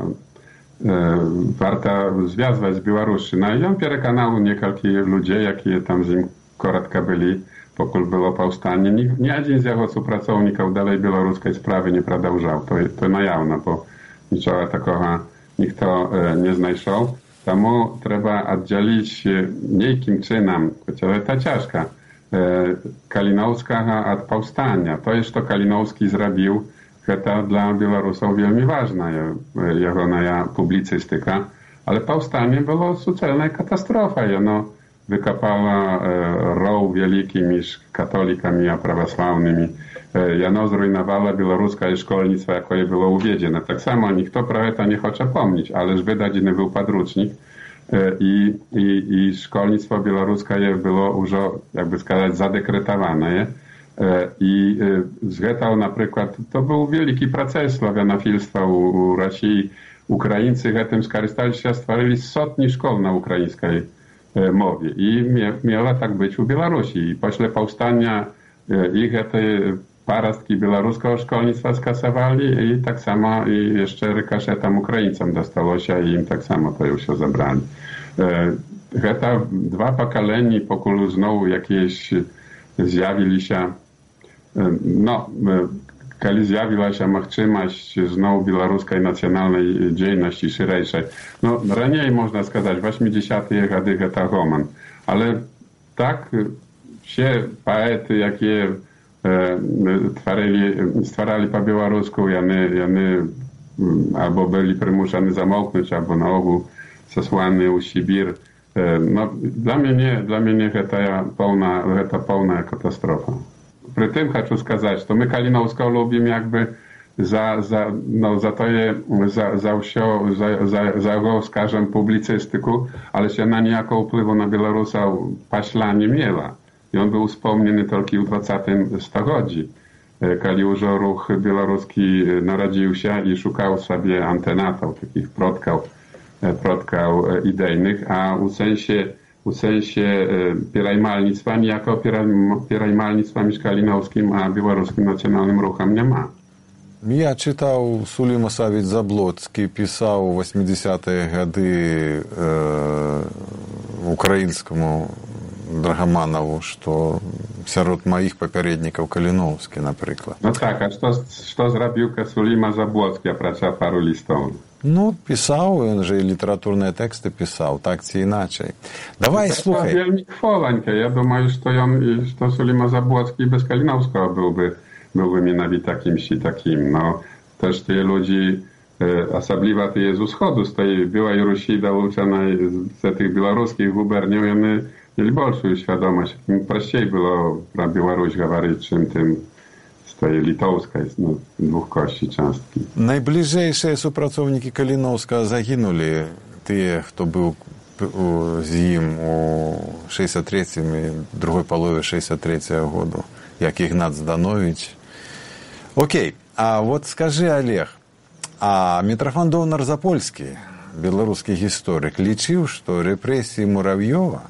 Speaker 6: warta związać z Białorusiną. I on przekonał niektórych ludzi, jakie tam z nim krótko byli, pokój było powstanie. Ni, ni jeden z jego współpracowników dalej białoruskiej sprawy nie продолжał. To, to najawne, bo niczego takiego nikt nie znajszał. Тому треба oddzielić niejakim czynem, chociaż to ciężko, Kalinowskiego od powstania. To jest, co Kalinowski zrobił, to dla Białorusów bardzo ważna, jego publicystyka, ale powstanie było sucelna katastrofa. Ono wykopało row wielki między katolikami a prawosławnymi. Ono zrujnowało białoruskie szkolnictwo, jakie było uwiedzione. Tak samo nikt про to nie chce pomnieć, ależ wydany był podręcznik i, i, i szkolnictwo białoruskie było już, jakby сказать, zadekretowane. I zgetał na przykład, to był wielki proces sławianofilstwa u, u Rosji. Ukraińcy tym skorzystali się, stworzyli setki szkół na ukraińskiej mowie. I miało tak być u Białorusi. I после powstania ich te parastki białoruskiego szkolnictwa skasowali i tak samo i jeszcze rykoszetem Ukraińcom dostało się i im tak samo to już się zabrali. Te dwa pokolenia, pokój znowu jakieś zjawili się, no, kiedy zjawiła się możliwość znowu białoruskiej nacjonalnej działalności szerszej. No, raniej można сказать, w osiemdziesiątych latach to goman, ale tak się poety, jakie tworzyli, stwarali po białorusku, jany, jany albo byli przymuszani zamknąć, albo na ogół zesłani u Sibir. No, dla mnie, dla mnie to pełna, to pełna katastrofa. Przy tym chcę сказать, że my Kalinowską lubimy jakby za, za, no, za to je, za, za, wsio, za, za, za go, skażem, publicystyku, ale się na niejako wpływu na Białorusa paśla nie miała. I on był wspomniany tylko w dwudziestym stuleciu, kiedy już ruch białoruski narodził się i szukał sobie antenatów, takich przodków, przodków idejnych, a w sensie, w sensie pierajmalnictwa niejako pierajmalnictwa między Kalinowskim a białoruskim nacjonalnym ruchem nie ma.
Speaker 5: Ja czytał, Сулим Мосавич Заблоцкий pisał w osiemdziesiątych latach e, ukraińskiemu Драгоманову, что сярод моих попередников Калиновский, например.
Speaker 6: No tak, a co, co zrobił Sulima Zablocki, a praca paru listów?
Speaker 5: Ну, писал, он же и литературные тексты писал, так или иначе. Давай,
Speaker 6: to
Speaker 5: слухай.
Speaker 6: To wielmi chwolanka. Ja думаю, что он, что Sulima Zablocki bez Kalinowskiego byłby, byłby mianowicie kimś takim. No, też te ludzie, особливо te z wschodu, z tej byłej Rusi dołączonej z tych białoruskich guberniów, one mieli большую świadomość. Prościej było про Białoruś говорить, czym tym z tej litowskiej, no, dwóch kości cząstki.
Speaker 5: Najbliższe współpracownicy Kalinowskiego zaginuli. Te, kto był z nim u sześćdziesiątym trzecim i drugiej połowie sześćdziesiątego trzeciego roku, jak Ignat Zdanowicz. Okej, a вот скажи, Олег, а Митрофан Довнар-Запольский, белорусский историк, лічыў, што рэпрэсіі Муравьёва,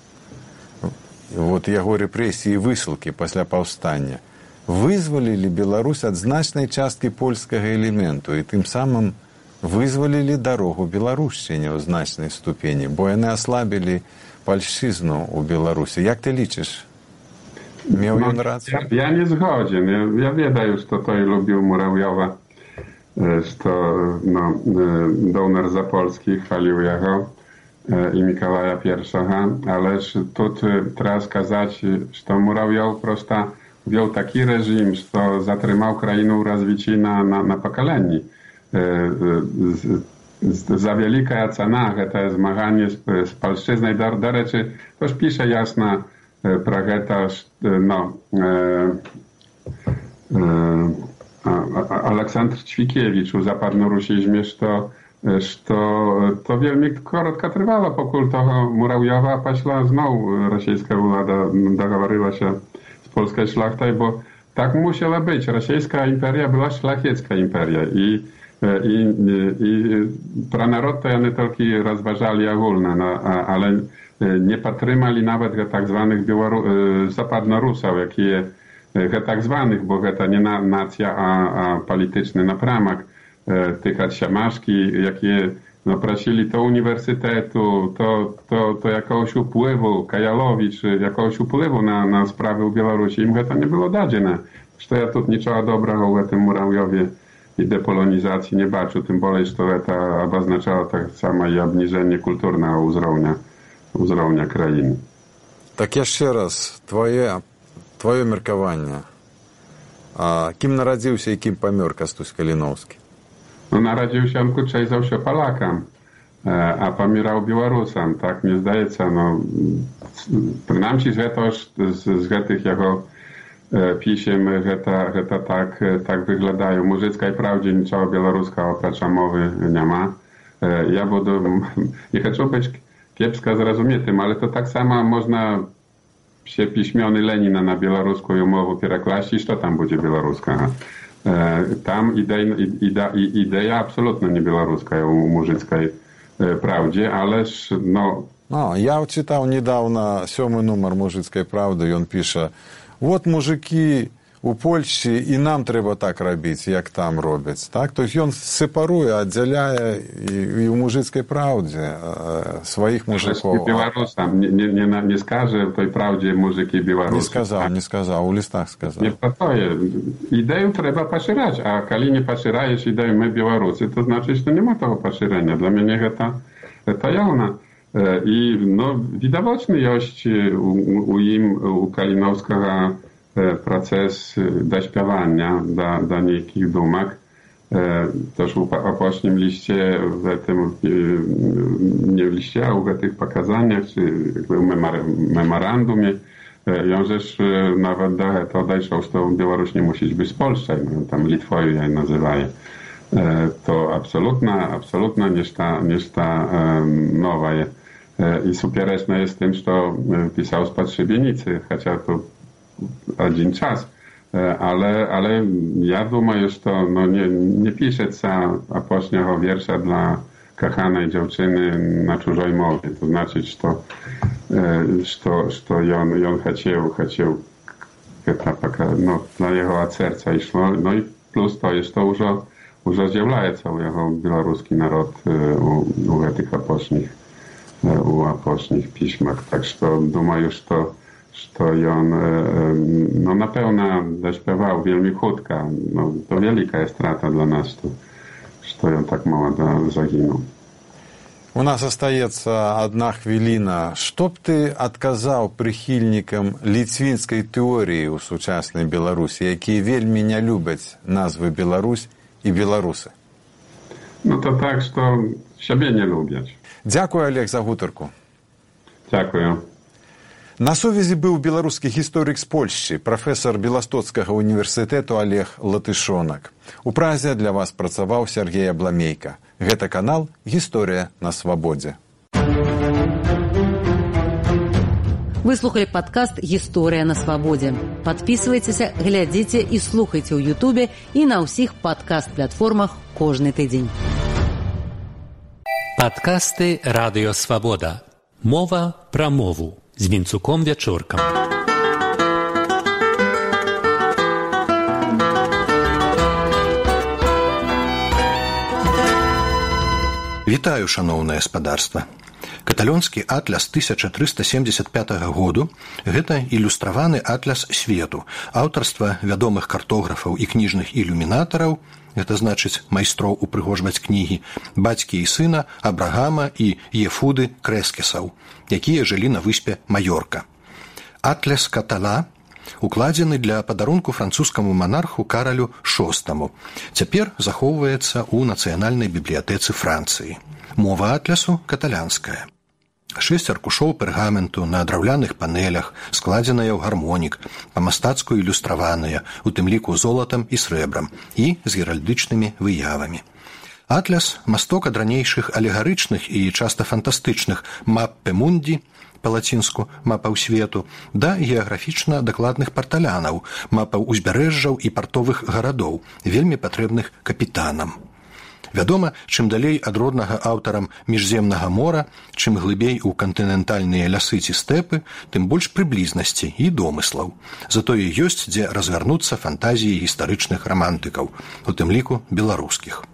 Speaker 5: вот яго рэпрэсіі і высылкі пасля паўстання, вызвалілі Беларусь ад значнай часткі польскага элементу і тым самым вызвалілі дарогу беларушчыне ў значнай ступені, бо яны аслабілі польшчызну ў Беларусі. Як ты лічыш? Miał no, on rację?
Speaker 6: Ja, ja nie zgodzę. Ja, ja wiedziałem, że to, to i lubił Murawiowa, że to no, Довнар-Запольski chwalił jego. i Mikołaja Pierwszego, ależ тут trzeba сказать, что Муравьев просто вел такий reżim, что затримав країну в развитии на, на, на поколінні. Za wielka cena, to zmaganie z, z polszczyzną. Do, do rzeczy, też pisze jasno про to, no, e, e, Aleksandr Ćwikiewicz u zapadnorusizmie, że что to wielmi krótko trwało, pokój toho Murawjowa, poszła znowu rosyjska władza doговорила się z polskiej szlachtą, bo tak musiało być. Rosyjska imperia była szlachecka imperia i I, i pro naród to oni tylko rozważali ogólne, no, ale nie patrzymali nawet tak zwanych zapadnorusów, jakie tak zwanych, bo to nie nacja, a, a polityczny napramak, tych siamaszki, jakie no, prosili to uniwersytetu, to, to, to jakiegoś wpływu, Kajalowicz, jakiegoś wpływu na, na sprawy w Białorusi. Im to nie było dadzone. Że ja tu niczego dobrego w tym Murawjowie i depolonizacji nie baczę, tym bardziej, że to oznaczało tak samo i obniżenie kulturnego uzrownia, uzrownia krainy.
Speaker 5: Tak jeszcze raz, twoje, twoje меркаванне. A kim narodził się i kim pomier Kostuś Kalinowski?
Speaker 6: No narodził się on krócej zawsze Polakiem, a pomierał Białorusem, tak mi zdaje się, no przynajmniej z, z, z tych jego pisiem, że to tak, tak wyglądają. W Murzyckiej prawdzie niczego białoruskiego oprócz mowy nie ma. Ja budu, nie chcę być kiepsko zrozumietym, ale to tak samo można się piśmiony Lenina na białoruską umowę przekłaść, co tam będzie białoruska. Tam idea, idea, idea absolutnie nie białoruska u Murzyckiej prawdzie, ależ no...
Speaker 5: No, ja czytał niedawno siódmy numer Murzyckiej prawdy i on pisze: вот мужики у Польщі, і нам треба так робити, як там роблять. Так? Тобто він сепарує, відділяє і, і в мужицькій правді своїх мужиків.
Speaker 6: Білорусам не, не, не, не скаже в той правді мужики білоруси.
Speaker 5: Не сказав, не сказав, у листах сказав.
Speaker 6: Не про то є. Ідею треба поширати, а коли не пошираєш ідею ми білоруси, то значить, що нема того поширення. Для мене це, це явно. I no, widoczny jest u, u im, u Kalinowskiego proces dośpiewania do, do niekich dumak. Też w opocznym liście, w tym, nie w liście, a w tych pokazaniach, czy w memorandumie, ją rzecz nawet do tego dojrzał, że Białoruś nie musi być z Polską, tam Litwoju je nazywają. To absolutna, absolutna nieszta nowa jest. I supiereczne jest tym, że pisał z Potrzebienicy, chociaż to один czas, ale, ale ja думаю, że to no, nie, nie pisze sa opocznego wiersza dla kochanej dziewczyny na czużej mowie. To znaczy, że to, że to on, on chciał, chciał no, dla jego serca išlo. No i plus to jest to już, już rozdzielaje cały jego białoruski naród u, u tych opocznych u opocznych piśmach. Tak że думаю, że że on no, na pewno dośpiewał wielmi chudka. No, to wielka jest strata dla nas, że on tak mało zaginął.
Speaker 5: У нас остается одна хвилина. Что б ты отказал прихильникам ліцвінської теорії у сучасній Білорусі, які вельми не люблять назви Білорусь і білоруси?
Speaker 6: No to tak, że siebie nie lubią.
Speaker 5: Дякую, Олег, за гутарку.
Speaker 6: Дякую.
Speaker 5: На сувязі быў беларускі гісторык з Польшчы, прафесар Беластоцкага універсітэту Олег Латышонак. У Празе для вас працаваў Сергей Абламейка. Гэта канал «Гісторыя на свабодзе».
Speaker 1: Вы слухали падкаст «Гісторыя на свабодзе». Падпісвайцеся, глядзіце і слухайце ў Ютубе і на ўсіх падкаст-платформах кожны тыдзень.
Speaker 4: Падкасты «Радыё Свабода». Мова пра мову з Вінцуком Вячоркам.
Speaker 7: Вітаю, шаноўнае спадарства. Каталонскі атлас тысяча трыста семдзесят пятага году – гэта ілюстраваны атлас свету, аўтарства вядомых картографаў і кніжных ілюмінатараў гэта значыць майстроў упрыгожваць кнігі, бацькі і сына Абрагама і Ефуды Крэскесаў, якія жылі на выспе Майорка. Атляс Катала укладзены для падарунку французскаму манарху Каралю шостаму. Цяпер захоўваецца ў нацыянальнай бібліятэцы Францыі. Мова атлясу каталянская. Шэсць аркушоў пергаменту на драўляных панелях, складзеныя ў гармонік, па-мастацку ілюстраваныя, у тым ліку золатам і срэбрам, і з геральдычнымі выявамі. Атляс – масток ад ранейшых алегарычных і часта фантастычных маппе мунді, па-лацінску мапаў свету, да геаграфічна дакладных парталянаў, мапаў узбярэжжаў і партовых гарадоў, вельмі патрэбных капітанам. Вядома, чым далей ад роднага аўтарам міжземнага мора, чым глыбей у кантынентальныя лясы ці стэпы, тым больш прыблізнасці і домыслаў. Затое ёсць, дзе разгарнуцца фантазіі гістарычных рамантыкаў, у тым ліку беларускіх.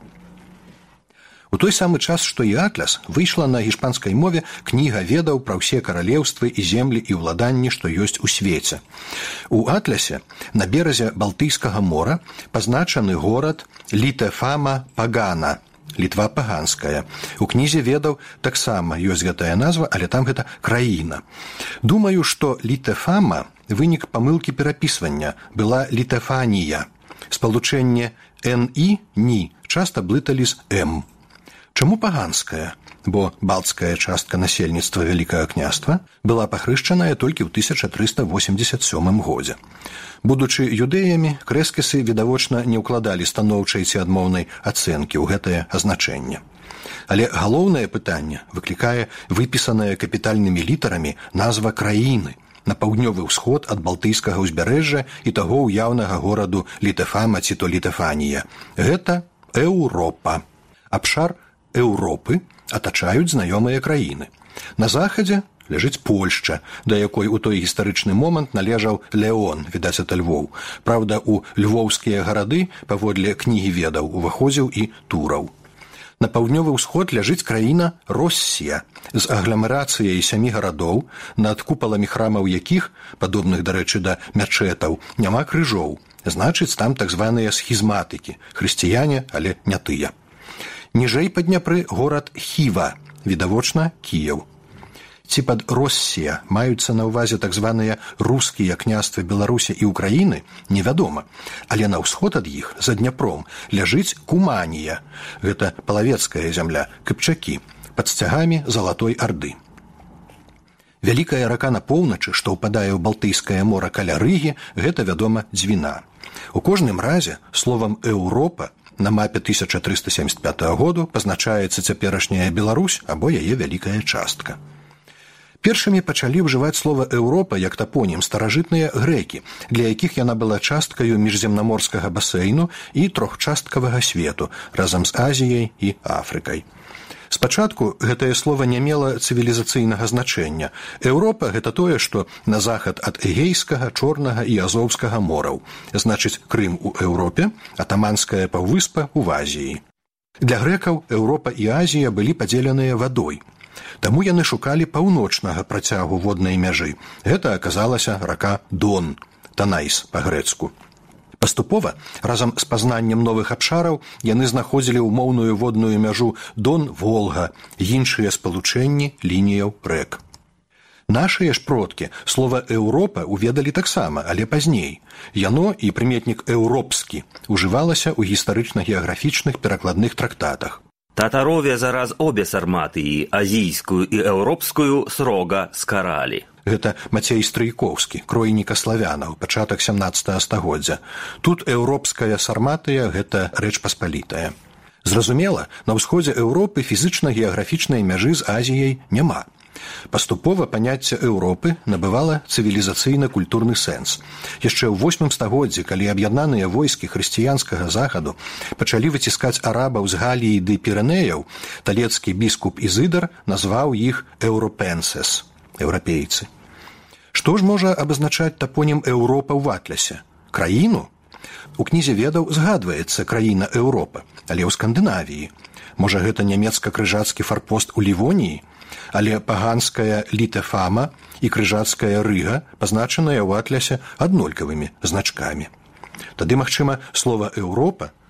Speaker 7: У той самы час, што і Атляс, выйшла на гішпанскай мове кніга ведаў пра ўсе каралеўствы і землі і ўладанні, што ёсць у свеце. У Атлясе на беразе Балтыйскага мора пазначаны горад Літефама Пагана, Літва паганская. У кнізе ведаў таксама ёсць гэтая назва, але там гэта краіна. Думаю, што Літефама – вынік памылкі перапісвання, была Літефанія. Спалучэнне «н-і» – «ні» часта блыталі з «м». Чаму паганская? Бо балтская частка насельніцтва Вялікага княства была пахрышчаная толькі ў тысяча трыста восемьдесят сёмым годзе. Будучы юдэямі, крэскесы відавочна не ўкладалі станоўчай ці адмоўнай ацэнкі ў гэтае азначэнне. Але галоўнае пытанне выклікае выпісаная капітальнымі літарамі назва краіны на паўднёвы ўсход ад балтыйскага ўзбярэжжа і таго ўяўнага гораду Літефама ці то Літефанія. Гэта Еўропа. Абшар Еўропы атачаюць знаёмыя краіны. На захадзе ляжыць Польшча, да якой у той гістарычны момант належаў Леон, відаць, ад Львоў. Праўда, у львоўскія гарады, паводле кнігі ведаў, уваходзіў і Тураў. На паўднёвы ўсход ляжыць краіна Россія з агламерацыяй сямі гарадоў, над купаламі храмаў якіх, падобных, дарэчы, да мячэтаў, няма крыжоў. Значыць, там так званыя схізматыкі, хрысціяне, але не тыя. Ніжэй па Дняпры горад Хіва, відавочна Кіеў. Ці пад Россія маюцца на ўвазе так званыя рускія княствы Беларусі і Украіны, невядома. Але на ўсход ад іх, за Дняпром, ляжыць Куманія. Гэта палавецкая зямля, Кыпчакі, пад сцягамі Залатой Арды. Вялікая рака на поўначы, што ўпадае ў Балтыйскае мора каля Рыгі, гэта, вядома, Дзвіна. У кожным разе словам «Еўропа» на мапе тысяча трыста семьдесят пятага году пазначаецца цяперашняя Беларусь або яе вялікая частка. Першымі пачалі ўжываць слова «Еўропа» як тапонім старажытныя грэкі, для якіх яна была часткаю міжземнаморскага басейну і трохчасткавага свету разам з Азіяй і Афрыкай. Спачатку гэтае слова не мела цывілізацыйнага значэння. Еўропа – гэта тое, што на захад ад Эгейскага, Чорнага і Азоўскага мораў. Значыць, Крым у Еўропе, атаманская паўвыспа ў Азіі. Для грэкаў Еўропа і Азія былі падзеленыя вадой. Таму яны шукалі паўночнага працягу воднай мяжы. Гэта аказалася рака Дон, Танайс па-грэцку. Паступова, разам з пазнаннем новых абшараў, яны знаходзілі ўмоўную водную мяжу Дон-Волга, іншыя спалучэнні лініяў рэк. Нашыя ж продкі слова «Еўропа» уведалі таксама, але пазней. Яно і прыметнік «еўропскі» ужывалася ў гістарычна-геаграфічных перакладных трактатах.
Speaker 8: Татарове зараз обе сарматыі, азійскую і еўропскую, срога скаралі.
Speaker 7: Гэта Мацей Стрыйкоўскі, кройніка славянаў, пачатак сямнаццатага стагоддзя. Тут еўропская сарматыя – гэта рэч паспалітая. Зразумела, на ўсходзе Еўропы фізычна-геаграфічнай мяжы з Азіяй няма. Паступова паняцце Еўропы набывала цывілізацыйна-культурны сэнс. Яшчэ ў восьмым стагоддзі, калі аб'яднаныя войскі хрысціянскага захаду пачалі выціскаць арабаў з Галіі ды Пірэнеяў, талецкі біскуп Ізыдар назваў іх «еўропенсес» – еўрапейцы. Што ж можа абазначаць тапонім Еўропа ў Атлясе? Краіну? У кнізе ведаў згадваецца краіна Еўропа, але ў Скандынавіі. Можа, гэта нямецка-крыжацкі фарпост у Лівоніі? Але паганская Літефама і крыжацкая Рыга пазначаныя ў Атлясе аднолькавымі значкамі. Тады, магчыма, слова «Еўропа»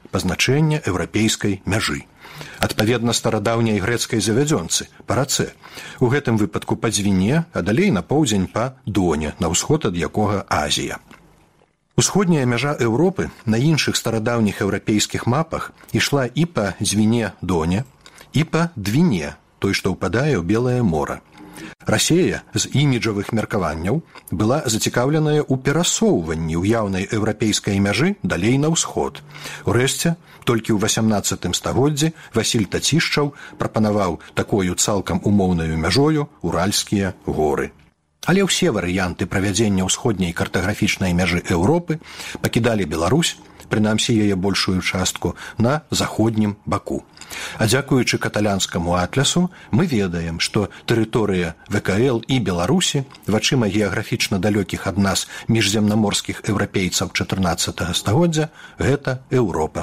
Speaker 7: пазначэння еўрапейскай мяжы. Адпаведна старадаўняй грэцкай завядзёнцы па рацэ. У гэтым выпадку па дзвіне, а далей на поўдзень па доне, на ўсход ад якога Азія. Усходняя мяжа Еўропы на іншых старадаўніх еўрапейскіх мапах ішла і па дзвіне доне, і па двіне, той, што ўпадае ў Белае мора. Расея з іміджавых меркаванняў была зацікаўленая ў перасоўванні ўяўнай еўрапейскай мяжы далей на ўсход. Урэшце, толькі ў васямнаццатым стагоддзі Васіль Тацішчаў прапанаваў такою цалкам умоўнаю мяжою Уральскія горы. Але ўсе варыянты правядзення ўсходняй картаграфічнай мяжы Еўропы пакідалі Беларусь, прынамсі яе большую частку, на заходнім баку. А дзякуючы каталянскаму атлясу мы ведаем, што тэрыторыя вэ ка эл і Беларусі вачыма геаграфічна далёкіх ад нас міжземнаморскіх еўрапейцаў чатырнаццатага стагоддзя гэта Еўропа.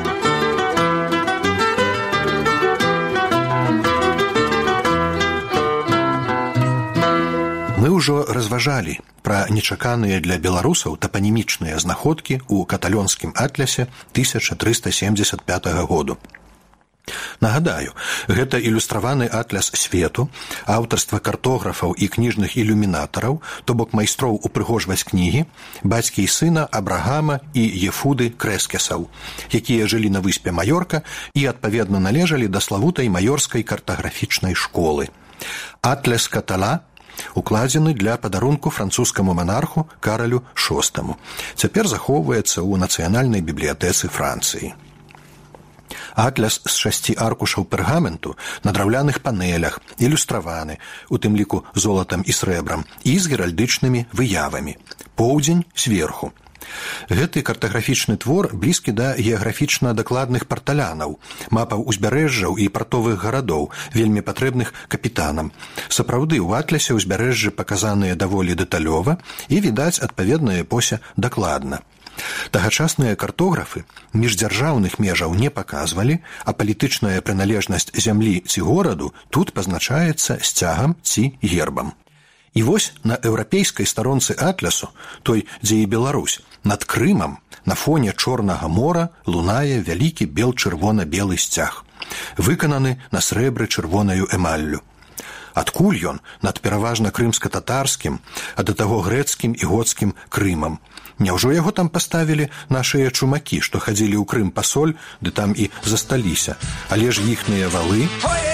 Speaker 7: Мы ўжо разважалі пра нечаканыя для беларусаў тапанімічныя знаходкі ў каталёнскім атлясе тысяча трыста семдзесят пятага году. Нагадаю, гэта ілюстраваны атляс свету, аўтарства картографаў і кніжных ілюмінатараў, то бок майстроў упрыгожваць кнігі, бацькі і сына Абрагама і Ефуды Крэскесаў, якія жылі на выспе Маёрка і адпаведна належалі да славутай маёрскай картаграфічнай школы. Атляс Катала укладзены для падарунку французскаму манарху Каралю шостаму. Цяпер захоўваецца ў нацыянальнай бібліятэцы Францыі. Атляс з шасці аркушаў пергаменту на драўляных панелях, ілюстраваны, у тым ліку золатам і срэбрам, і з геральдычнымі выявамі. Поўдзень зверху. Гэты картаграфічны твор блізкі да геаграфічна дакладных парталянаў, мапаў узбярэжжаў і партовых гарадоў, вельмі патрэбных капітанам. Сапраўды, у атлясе ўзбярэжжы паказаныя даволі дэталёва і, відаць, адпаведная эпося дакладна. Тагачасныя картографы міждзяржаўных межаў не паказвалі, а палітычная прыналежнасць зямлі ці гораду тут пазначаецца сцягам ці гербам. І вось на еўрапейскай старонцы атлясу, той, дзе і Беларусь, над Крымам, на фоне Чорнага мора лунае вялікі бел-чырвона-белы сцяг, выкананы на срэбры чырвонаю эмаллю. Адкуль ён над пераважна крымска-татарскім, а да таго грэцкім і гоцкім Крымам? Няўжо яго там паставілі нашыя чумакі, што хадзілі ў Крым па соль, ды там і засталіся, але ж іхныя валы...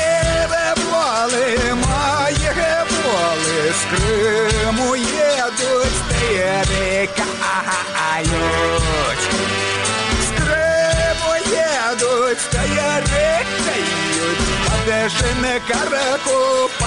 Speaker 7: З Крыму едуць, тыя каюць. З Крыму едуць, тыя рыкаюць, падэшыны караку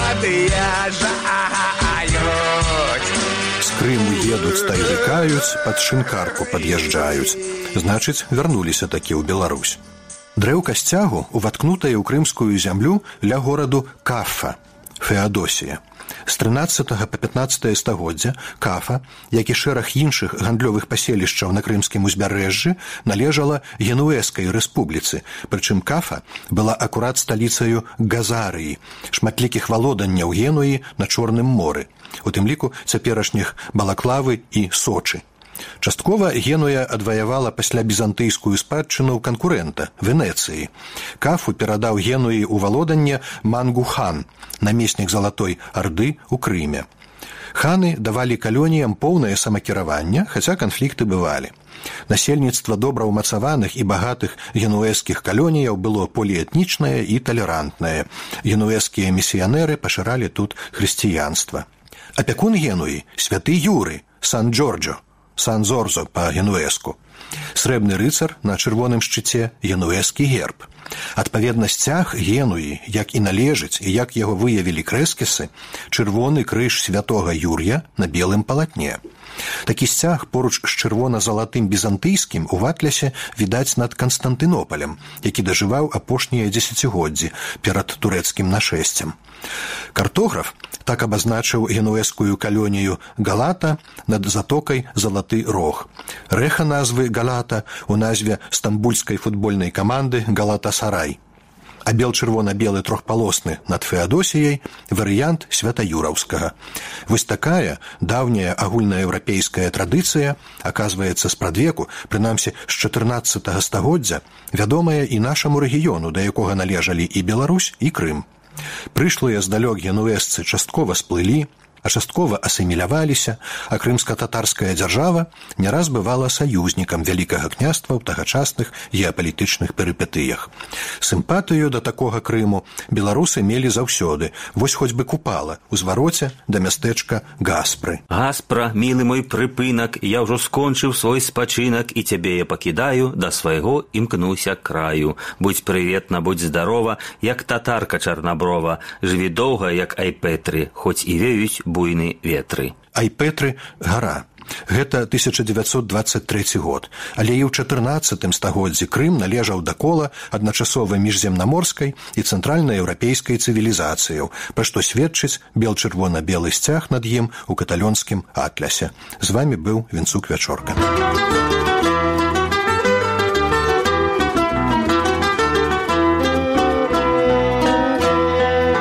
Speaker 7: пад'язджаюць. З Крыму едуць, тыя рыкаюць, пад шынкарку пад'язджаюць. Значыць, вярнуліся такі ў Беларусь. Дрэўка сцягу уваткнутая ў крымскую зямлю ля гораду Кафа, Феадосія. З трынаццатага па пятнаццатае стагоддзя Кафа, як і шэраг іншых гандлёвых паселішчаў на крымскім узбярэжжы, належала Генуэзскай рэспубліцы, прычым Кафа была акурат сталіцаю Газарыі, шматлікіх валоданняў Генуі на Чорным моры, у тым ліку цяперашніх Балаклавы і Сочы. Часткова Генуя адваявала пасля бізантыйскую спадчыну канкурэнта, Венецыі. Кафу перадаў Генуі ў валоданне Мангу-хан, намеснік Залатой Арды ў Крыме. Ханы давалі калоніям поўнае самакіраванне, хаця канфлікты бывалі. Насельніцтва добра ўмацаваных і багатых генуэзскіх калоніяў было поліэтнічнае і талерантнае. Генуэзскія місіянеры пашыралі тут хрысціянства. Апякун Генуі – святы Юры, Сан-Джорджо, Сан-Зорзо па-генуэзку. Срэбны рыцар на чырвоным шчыце – генуэзскі герб. Адпаведна сцяг Генуі, як і належыць, і як яго выявілі крэскесы, чырвоны крыж святога Юр'я на белым палатне. Такі сцяг поруч з чырвона-залатым бізантыйскім у атлясе відаць над Канстантынопалем, які дажываў апошнія дзесяцігоддзі перад турэцкім нашэсцем. Картограф так абазначыў генуэзскую калонію Галата над затокай Залаты Рог. Рэха назвы Галата ў назве стамбульскай футбольнай каманды Галатасарай. а бел-чырвона-белы трохпалосны над Феадосіяй варыянт святаюраўскага. Вось такая даўняя агульнаеўрапейская традыцыя, аказваецца, спрадвеку, прынамсі з чатырнаццатага стагоддзя, вядомая і нашаму рэгіёну, да якога належалі і Беларусь, і Крым. Прышлыя здалёк генуэзцы часткова сплылі, а часткова асіміляваліся, а крымска-татарская дзяржава не раз бывала саюзнікам Вялікага княства ў тагачасных геапалітычных перыпетыях. Сімпатыю да такога Крыму беларусы мелі заўсёды, вось хоць бы Купала, у звароце да мястэчка Гаспры.
Speaker 8: Гаспра, мілы мой прыпынак, я ўжо скончыў свой спачынак, і цябе я пакідаю, да свайго імкнуся краю. Будь прыветна, будь здарова, як татарка чарнаброва, жыві доўга, як Айпетры, хоць і веюць буйны ветры.
Speaker 7: Айпетры – гара. Гэта тысяча дзевяцьсот дваццаць трэці год, але і ў чатырнаццатым стагоддзі Крым належаў да кола адначасова міжземнаморскай і цэнтральнаеўрапейскай цывілізацыяў, пра што сведчыць бел-чырвона-белы сцяг над ім у каталонскім атлясе. З вамі быў Вінцук Вячорка.